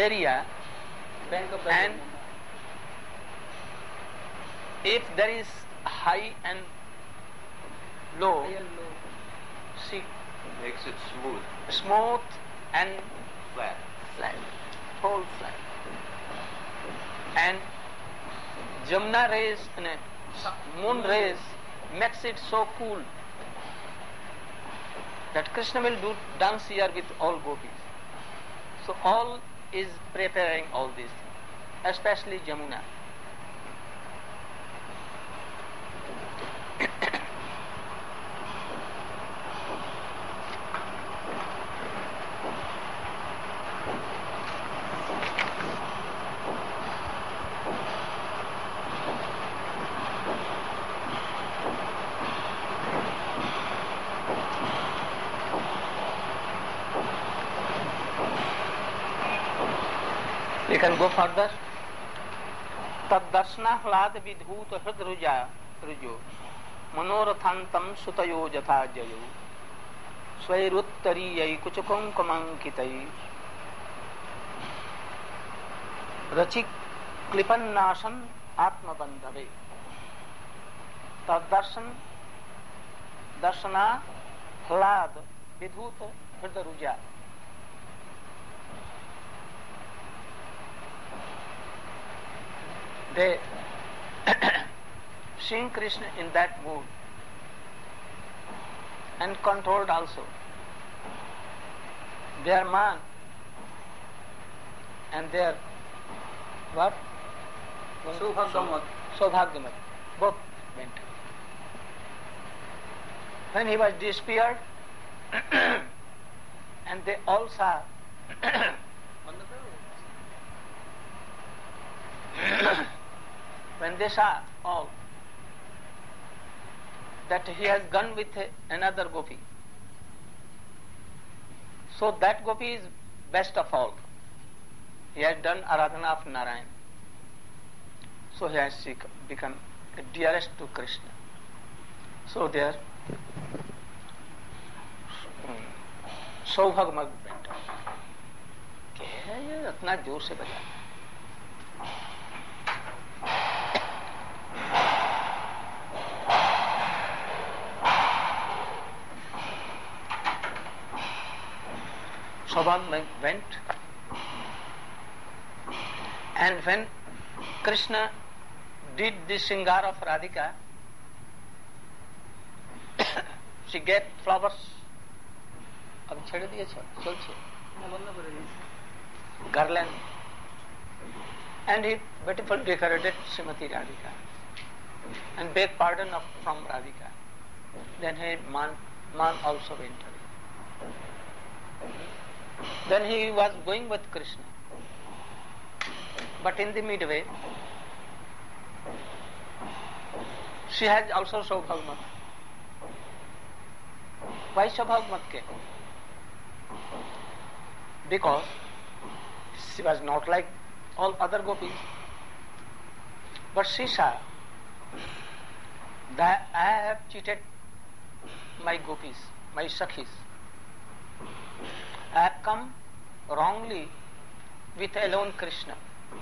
and if there is high and low, she makes it smooth and flat, whole flat. And Jamuna rays, moon rays, makes it so cool that Krishna will do dance here with all gopis. So all is preparing all this, especially Jamuna. You can go further. Tad-darshana-hlad vidhut hrid-rujo manorathantam sutayo jatha jayo swairuttariyi kuchakonkamankitai rachik klipannasan atmabandhave. Tad-darshana hlad vidhut hrid-ruja. They seeing Krishna in that mood and controlled also their man and their what? Saubhagyamat. Both went. When he was disappeared and they all saw when they saw all that he has gone with another gopi, so that gopi is best of all. He has done Aradhana of Narayan, so he has become the dearest to Krishna. So there सौभाग्यमग went. क्या है ये इतना जोर से बजा? Saubhagya went, and when Krishna did the Sringar of Radhika, she gave flowers. अब छेड़ दिए चलछे garland, and he beautifully decorated Srimati Radhika and begged pardon from Radhika. Then man also went away. Then he was going with Krishna, but in the midway she had also Saubhagyamat. Why Saubhagyamat? Because she was not like all other gopis, but she saw that I have cheated my gopis, my sakhis. I have come wrongly with alone Krishna.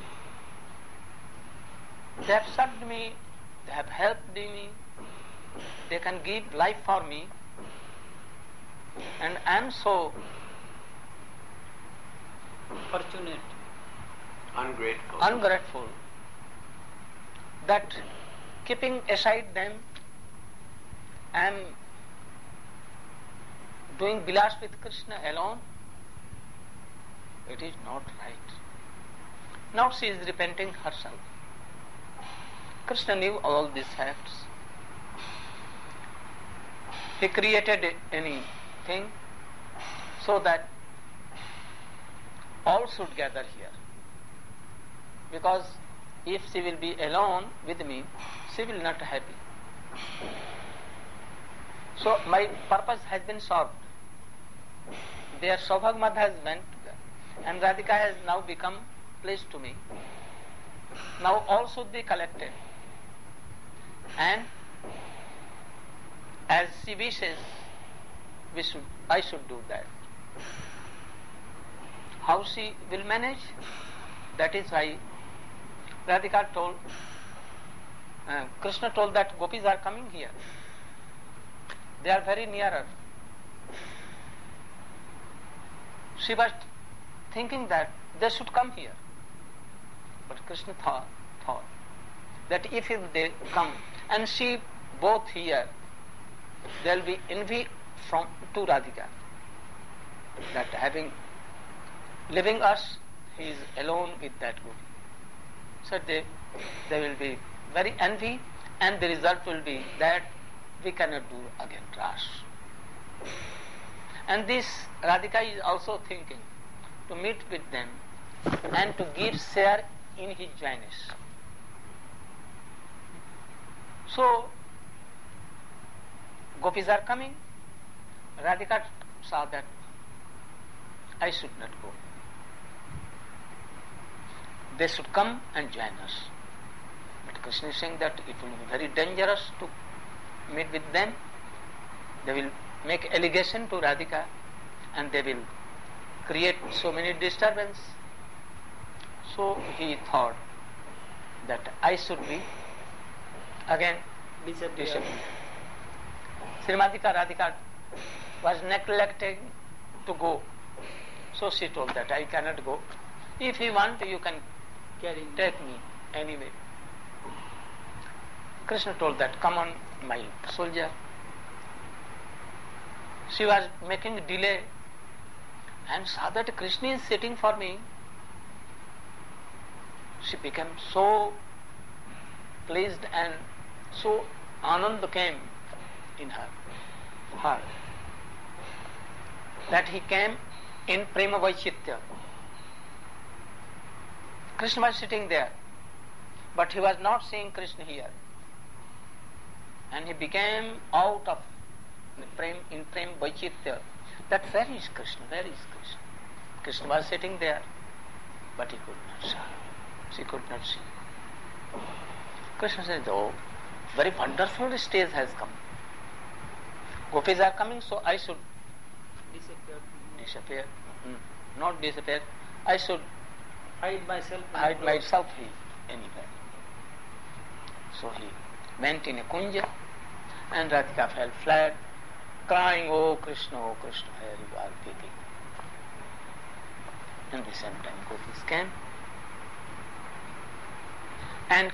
They have served me, they have helped me, they can give life for me, and I am so fortunate, ungrateful that keeping aside them, I am doing vilas with Krishna alone. It is not right. Now she is repenting herself. Krishna knew all these facts. He created anything so that all should gather here. Because if she will be alone with me, she will not be happy. So my purpose has been solved. Their Saubhagyamat has went, and Radhika has now become pleased to me. Now all should be collected, and as she wishes, I should do that. How she will manage? That is why Radhika told, Krishna told that gopis are coming here. They are very near her. She was thinking that they should come here. But Krishna thought that if they come and see both here, there will be envy to Radhika. That leaving us, he is alone with that gopi. So they will be very envy, and the result will be that we cannot do again Ras. And this Radhika is also thinking to meet with them and to give share in his joyness. So gopis are coming. Radhika saw that I should not go. they should come and join us. But Krishna is saying that it will be very dangerous to meet with them. They will make allegation to Radhika and they will create so many disturbance. So he thought that I should be again disappeared. Srimadika Radhika was neglecting to go. So she told that I cannot go. If you want, you can take me anyway. Krishna told that, come on, my soldier. She was making delay and saw that Krishna is sitting for me. She became so pleased and so anand came in her heart that he came in prema vaichitya. Krishna was sitting there, but he was not seeing Krishna here. And he became out of in prema vaichitya. That where is Krishna? Where is Krishna? Krishna was sitting there, but he could not see. She could not see. Krishna said, oh, very wonderful stage has come. Gopis are coming, so I should disappear. Not disappear. I should hide myself anywhere. So he went in a kunja and Radhika fell flat, crying, oh Krishna, here you are weeping. And the same time Gopis came and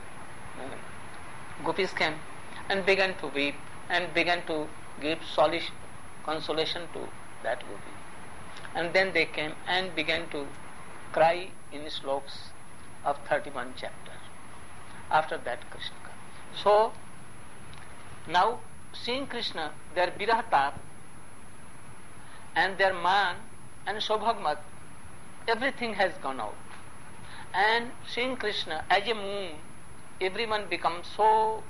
Gopis came and began to weep and began to give consolation to that Gopi. And then they came and began to cry in slokas of 31 chapters. After that Krishna comes. So now seeing Krishna, their Virahata and their man and Sobhagmat, everything has gone out. And seeing Krishna as a moon, everyone becomes so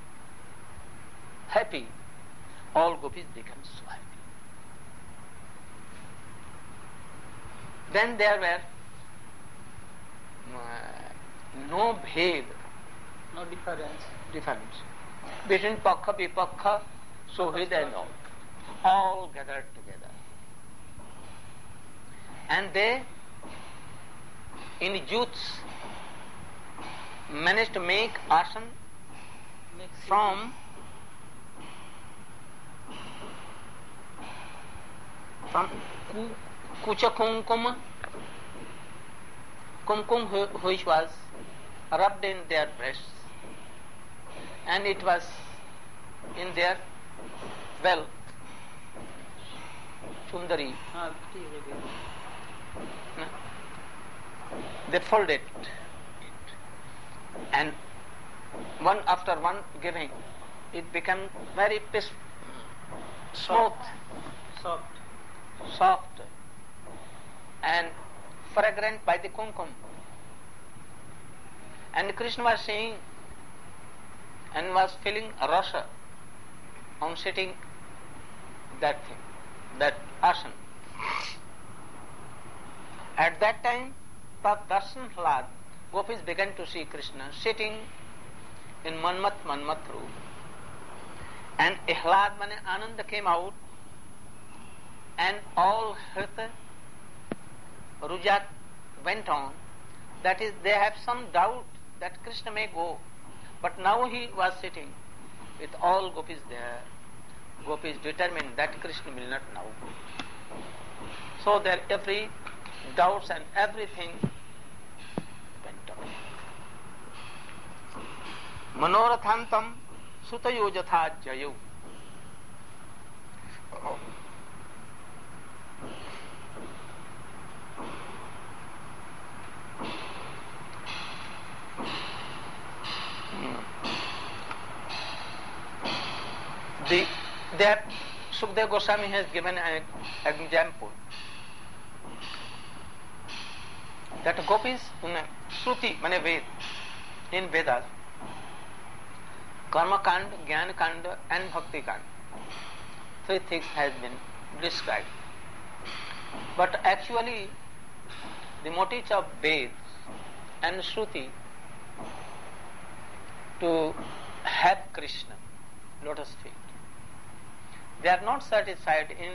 happy. All gopis become so happy. Then there were no bhed, no difference between Pakha, Vipakha, Sohrid and all gathered together. And they, in youths, managed to make asan from Kucha Kumkum which was rubbed in their breasts, and it was in their well, Sundari. They folded it, and one after one giving, it became very smooth, soft, and fragrant by the kumkum. And Krishna was seeing and was feeling rasa on sitting that thing, that asan. At that time, Darshan Hlad, gopis began to see Krishna sitting in Manmat room. And Ihlad mane Ananda came out, and all Hrita, Rujat went on. That is, they have some doubt that Krishna may go. But now he was sitting with all gopis there. Gopis determined that Krishna will not now go. So their every doubts and everything went away. Manorathantam sutayo jatha jayu. Sukdev Goswami has given an example that gopis in Shruti, mane Ved, in Vedas, Karma Kand, Jnana Kand and Bhakti Kand, three things has been described. But actually, the motives of Veds and Shruti to have Krishna, lotus feet. They are not satisfied in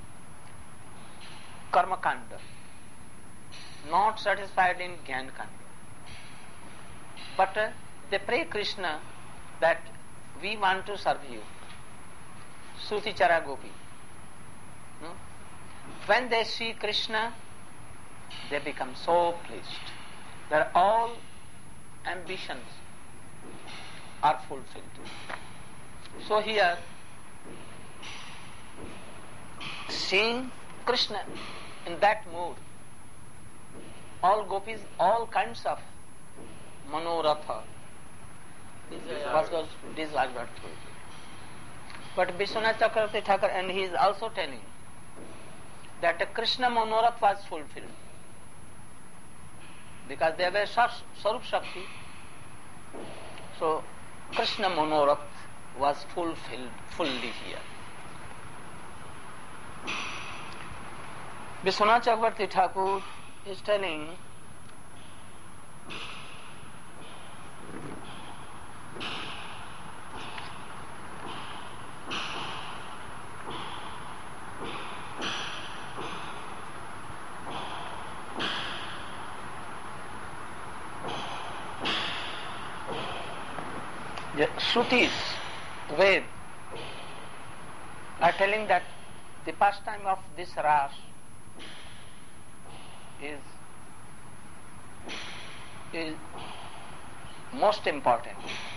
karma kanda, not satisfied in jnana kanda, but they pray Krishna that we want to serve you. Shruti Chara Gopi. No? When they see Krishna, they become so pleased. Their all ambitions are fulfilled. So here, seeing Krishna in that mood, all gopis, all kinds of manoratha, desired. But Vishwanath Chakravarti Thakur, and he is also telling that Krishna manorath was fulfilled because they were Sarup Shakti. So Krishna manorath was fulfilled fully here. Vishwanath Chakravarti Thakur is telling Shrutis, Ved are telling that the pastime of this Ras is most important,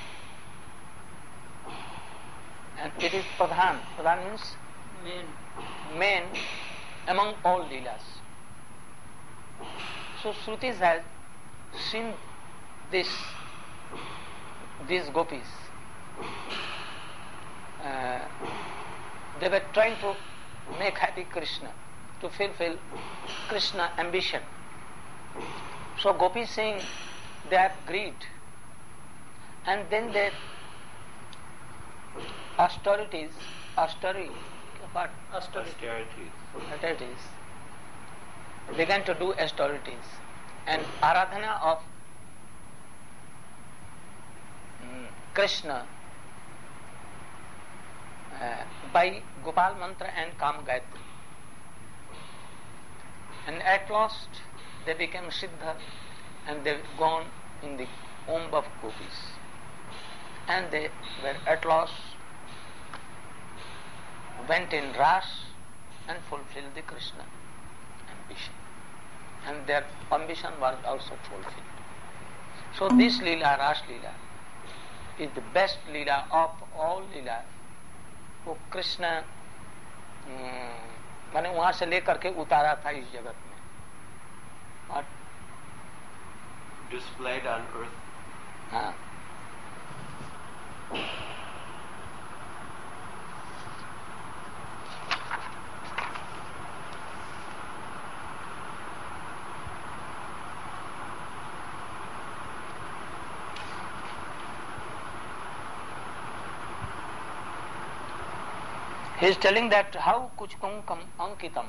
and it is Pradhan. Pradhan means main among all Leelas. So Shrutis has seen these gopis. They were trying to make happy Krishna, to fulfill Krishna ambition. So gopis saying they have greed, and then their austerities began to do austerities and aradhana of Krishna by Gopal Mantra and Kam Gayatri. And at last they became Siddha and they gone in the womb of gopis. And they were at last went in Ras and fulfilled the Krishna ambition. And their ambition was also fulfilled. So this Leela, Ras Leela, is the best Leela of all Leela. वो कृष्ण मैंने वहां से लेकर के उतारा था इस जगत में और displayed on earth. हाँ. He is telling that how kuchkumkam ankitam,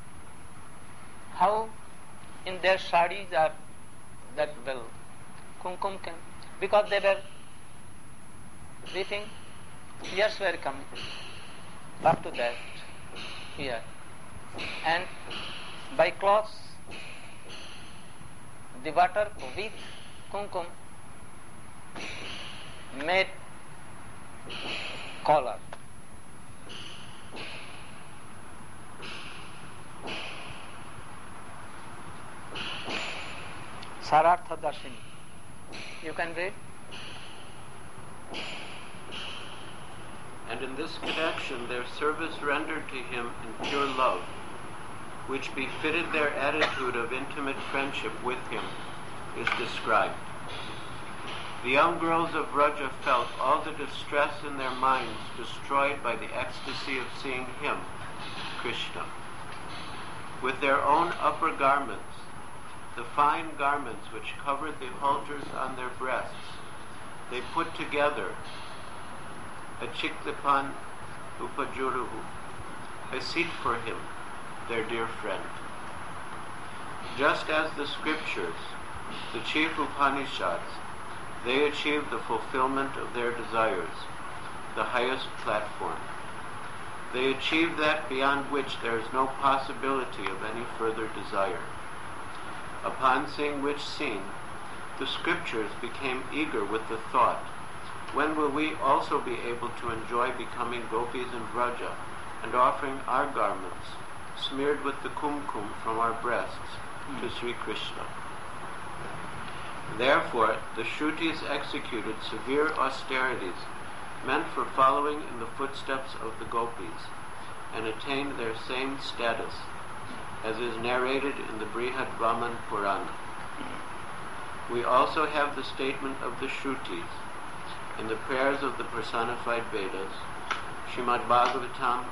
how in their sarees are that well, kumkum came, because they were weeping, tears were coming up to that here, and by cloths, the water with kumkum made color. Sarartha Darshini. You can read. And in this connection, their service rendered to him in pure love, which befitted their attitude of intimate friendship with him, is described. The young girls of Vraja felt all the distress in their minds destroyed by the ecstasy of seeing him, Krishna. With their own upper garments, the fine garments which covered the halters on their breasts, they put together a chiktapan upajuruhu, a seat for him, their dear friend. Just as the scriptures, The chief Upanishads, they achieve the fulfillment of their desires, the highest platform. They achieve that beyond which there is no possibility of any further desire. Upon seeing which scene, the scriptures became eager with the thought, when will we also be able to enjoy becoming gopis in Vraja and offering our garments smeared with the kumkum from our breasts to Sri Krishna? Therefore, the Shrutis executed severe austerities meant for following in the footsteps of the gopis and attained their same status, as is narrated in the Brihad Vaman Purana. We also have the statement of the Shrutis in the prayers of the personified Vedas, Srimad Bhagavatam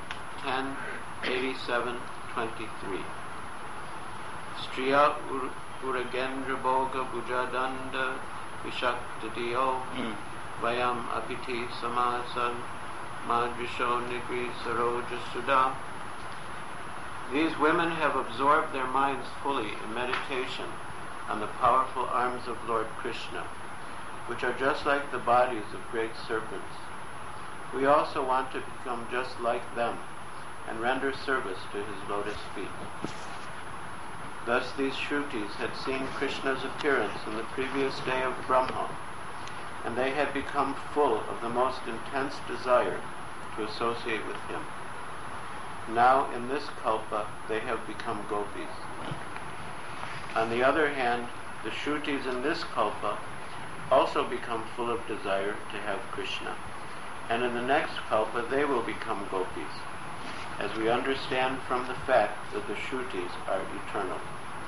10:87-23. Striya Uragendra Bhoga Bujadanda Vishaktadiyo Vayam Apiti Samasan Madrisho Nigri Saroja Sudha. These women have absorbed their minds fully in meditation on the powerful arms of Lord Krishna, which are just like the bodies of great serpents. We also want to become just like them and render service to his lotus feet. Thus these Shrutis had seen Krishna's appearance in the previous day of Brahma, and they had become full of the most intense desire to associate with him. Now in this kalpa they have become gopis. On the other hand, the Shrutis in this kalpa also become full of desire to have Krishna, and in the next kalpa they will become gopis, as we understand from the fact that the Shrutis are eternal.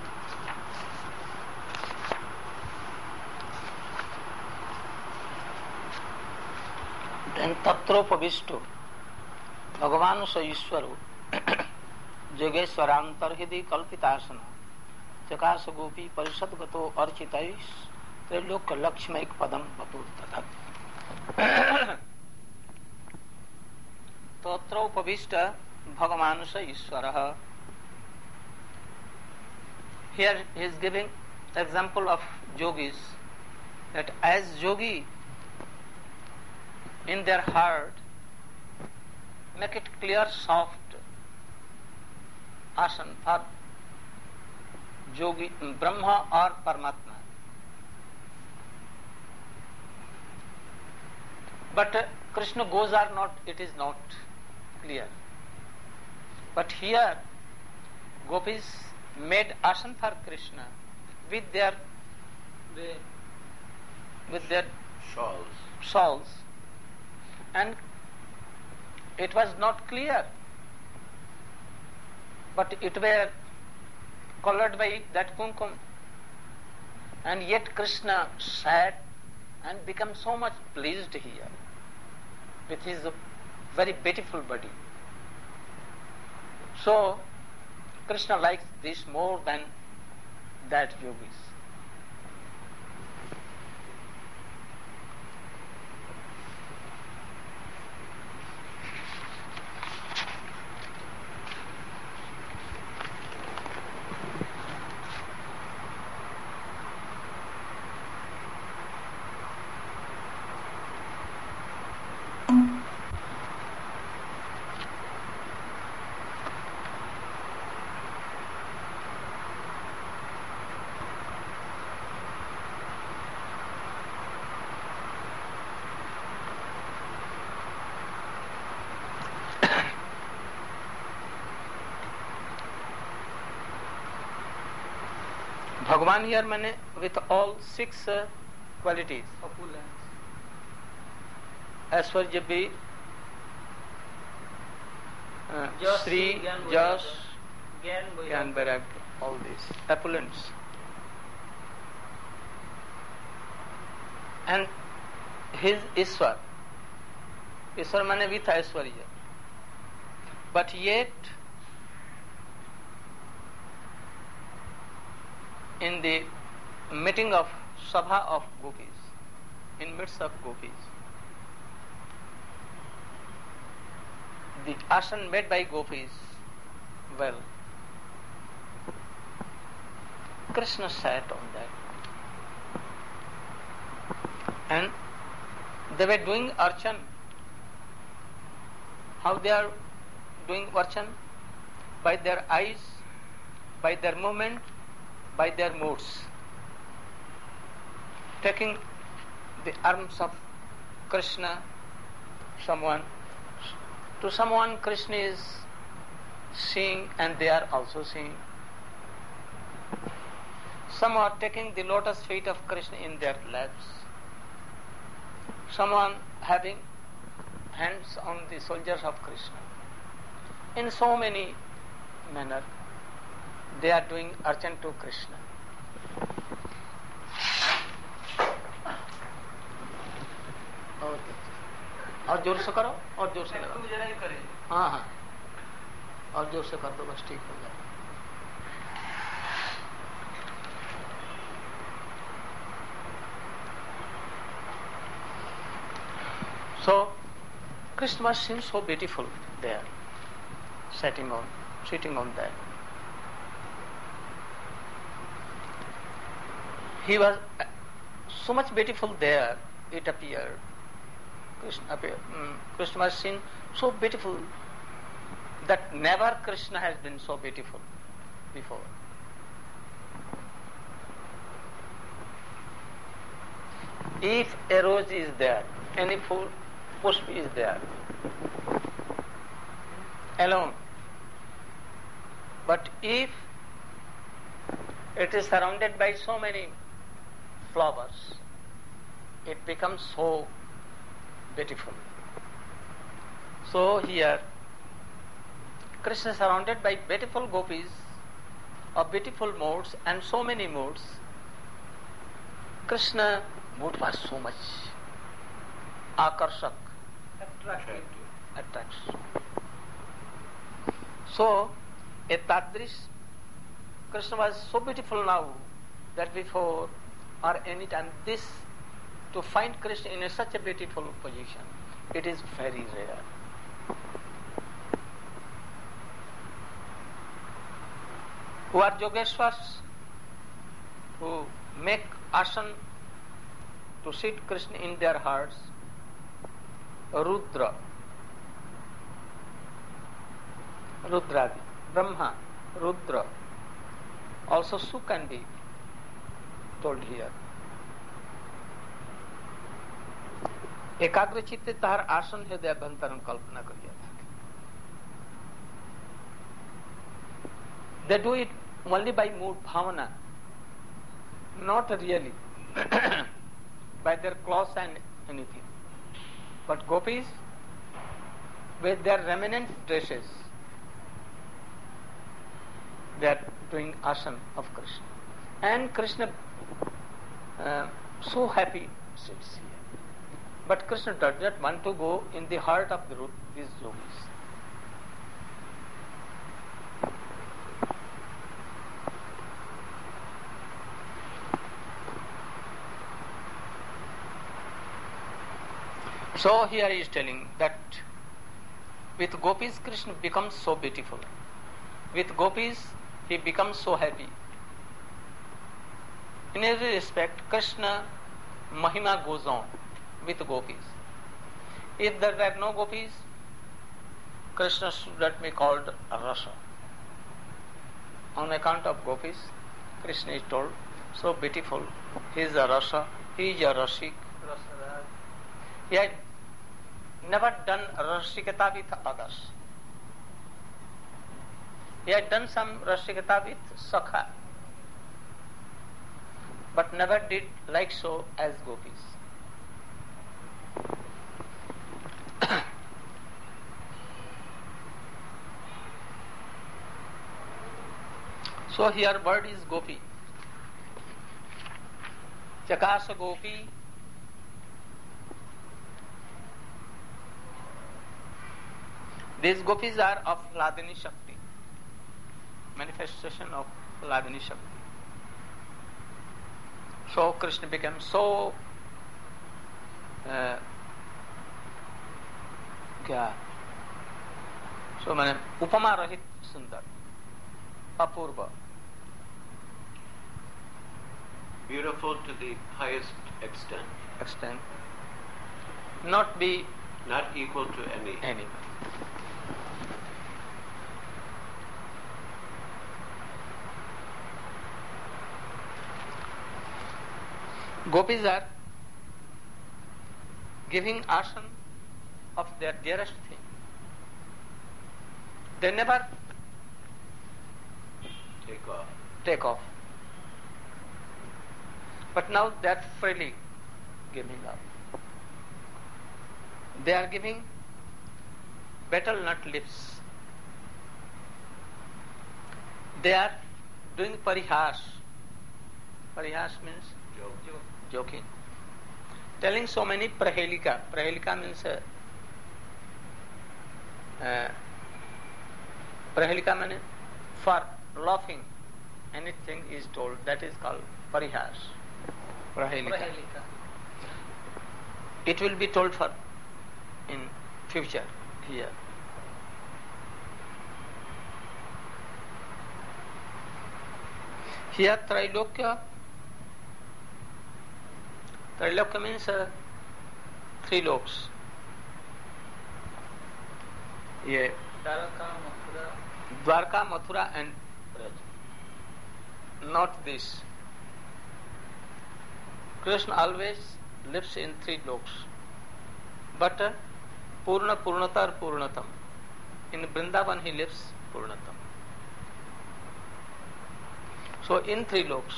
Then Tatropavisto, Bhagavan sa Ishwaru, Jogeshwarantarhidi Kalpitasana, Chakasa Gopi Parisadgato Architais, Triloka Lakshmaik Padam Batur Tathak. Tatropavisto, Bhagavan sa Ishwaraha. Here he is giving example of yogis, that as yogi in their heart make it clear, soft asana for yogi, Brahma or Paramatma. But Krishna goes or not, it is not clear. But here gopis made asana for Krishna with their shawls, and it was not clear, but it were colored by that kumkum, and yet Krishna sat and became so much pleased here with his very beautiful body. So Krishna likes this more than that yogis. Bhagavan here means with all six qualities. Aishwarya, Sri, Jas, Gyan, Vairagya, all these opulence. And his Ishwar means with Aishwarya. But yet in the meeting of Sabha of gopis, in midst of gopis, the asana made by gopis, well, Krishna sat on that. And they were doing archan. How they are doing archan? By their eyes, by their movement, by their moods. Taking the arms of Krishna, to someone Krishna is seeing and they are also seeing. Some are taking the lotus feet of Krishna in their laps. Someone having hands on the soldiers of Krishna. In so many manner, they are doing archan to Krishna. और जोर से करो, और जोर से लगाओ। हाँ हाँ, और जोर से कर दो, बस ठीक हो जाए। So, Krishna seems so beautiful there, sitting on that. He was so much beautiful there, it appeared. Krishna was seen so beautiful that never Krishna has been so beautiful before. If a rose is there, any pushp is there, alone. But if it is surrounded by so many flowers, it becomes so beautiful. So here, Krishna surrounded by beautiful gopis of beautiful moods and so many moods. Krishna mood was so much akarshak, attracts. So, at Tadrish, Krishna was so beautiful now that before or any time to find Krishna in such a beautiful position, it is very rare. Who are Yogeshwars, who make asana to sit Krishna in their hearts, Rudra, Brahma, Rudra, also Su can be told here. एकाग्र चित्ते तार आसन हृदय अभ्यंतरम कल्पना करिया था. They do it only by mood, bhavana, not really by their clothes and anything. But gopis, with their remnant dresses, they are doing asana of Krishna. And Krishna so happy sits here. But Krishna does not want to go in the heart of these yogis. So here he is telling that with gopis Krishna becomes so beautiful. With gopis he becomes so happy. In every respect, Krishna Mahima goes on with gopis. If there were no gopis, Krishna should not be called Rasa. On account of gopis, Krishna is told, so beautiful, he is a Rasa, he is a Rasik. He had never done Rasikata with others. He had done some Rasikata with Sakha, but never did like so as gopis. So here word is gopi. Chakasa gopi. These gopis are of Ladini Shakti, manifestation of Ladini Shakti. So Krishna became so so मैंने उपमा रहित सुंदर, अपूर्व. beautiful to the highest extent, not be not equal to any. Gopis are giving asan of their dearest thing. They never take off. But now they are freely giving up. They are giving betel nut lips. They are doing parihas. Parihas means joking. Telling so many prahelika. Prahelika means prahelika means for laughing. Anything is told, that is called parihas. Prahelika. It will be told for in future here. Here Trailokya. Trailokya means three loks. Yeah. Dwarka, Mathura and Braj. Not this. Krishna always lives in three loks. But Purna, Purnatar, Purnatam. In Vrindavan he lives Purnatam. So in three loks,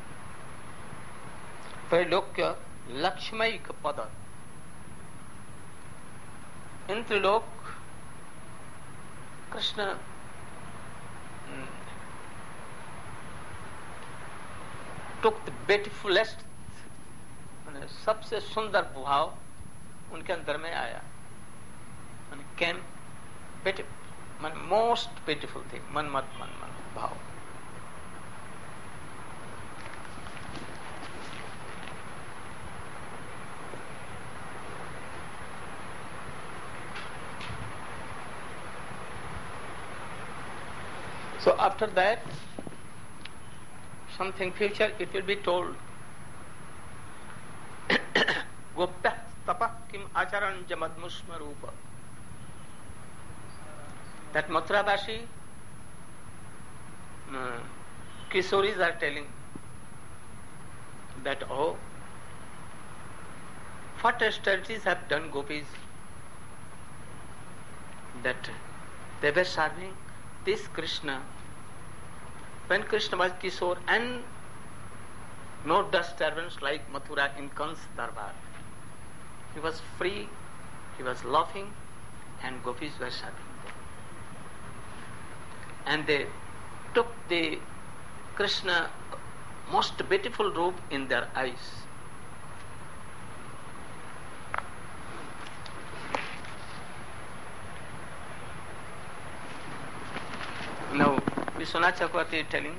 Trailokya, Lakshmaik Pada. In Trilok, Krishna took the beautifulest, सबसे सुंदर भाव उनके अंदर में आया. Came most beautiful thing, manmat भाव. So after that, something future, it will be told. Gopya tapa kim acharan jamadmusma rupa. That Mathuravashi Kishoris are telling that, oh, what strategies have done gopis, that they were serving this Krishna when Krishna was Kishore, and no disturbance like Mathura in Kans Darbar. He was free, he was laughing, and gopis were serving. And they took the Krishna most beautiful robe in their eyes. Now, Vishwanath Chakravarti is telling,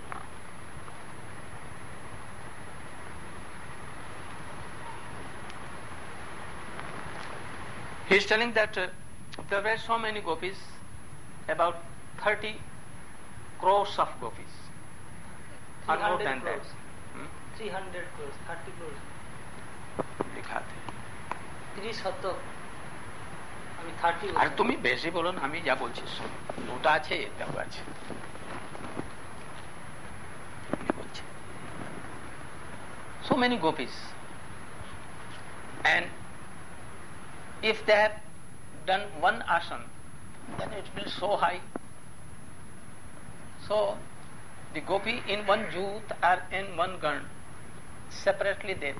he is telling that there were so many gopis, about 30 crores of gopis, or more than that. 300 crores, 30 crores. लिखा थे 30 শতক, আমি 30 আর তুমি বেশি বলো না, আমি যা বলছি ওটা আছে এটাও আছে. So many gopis, and if they have done one asana, then it will be so high. So the gopi in one jut or in one gun, separately they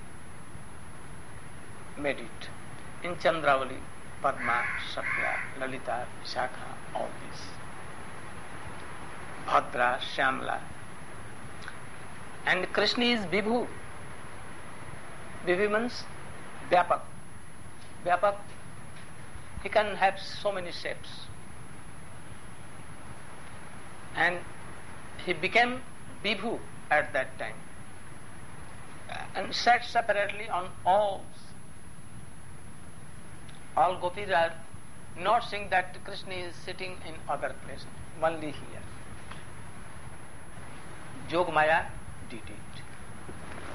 made it. In Chandravali, Padma, Satya, Lalita, Vishakha, all these. Bhadra, Shyamla. And Krishna is Vibhu. Vibhu means Vyapak. Vyapak, he can have so many shapes. And he became Vibhu at that time. And sat separately on all. All gopis are not saying that Krishna is sitting in other place, only here. Jog Maya did it.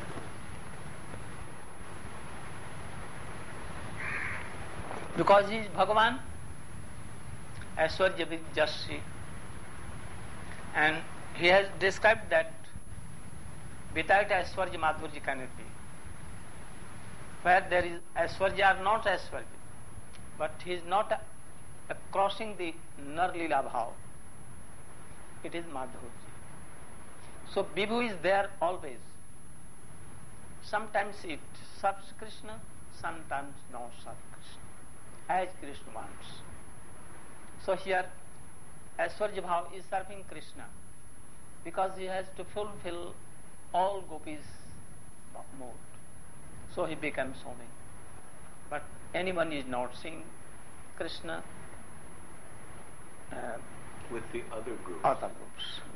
Because he is Bhagavan, Aishwarya Vidyasri. And he has described that without Aishwarya Madhurya cannot be. Where there is Aishwarya or not Aishwarya, but he is not crossing the Nar-Lila Bhav. It is Madhurya. So Vibhu is there always. Sometimes it serves Krishna, sometimes not serves Krishna, as Krishna wants. So here Aishwarya Bhav is serving Krishna because he has to fulfill all gopis' mood. So he becomes Swami. But anyone is not seeing Krishna with the other groups. Other groups.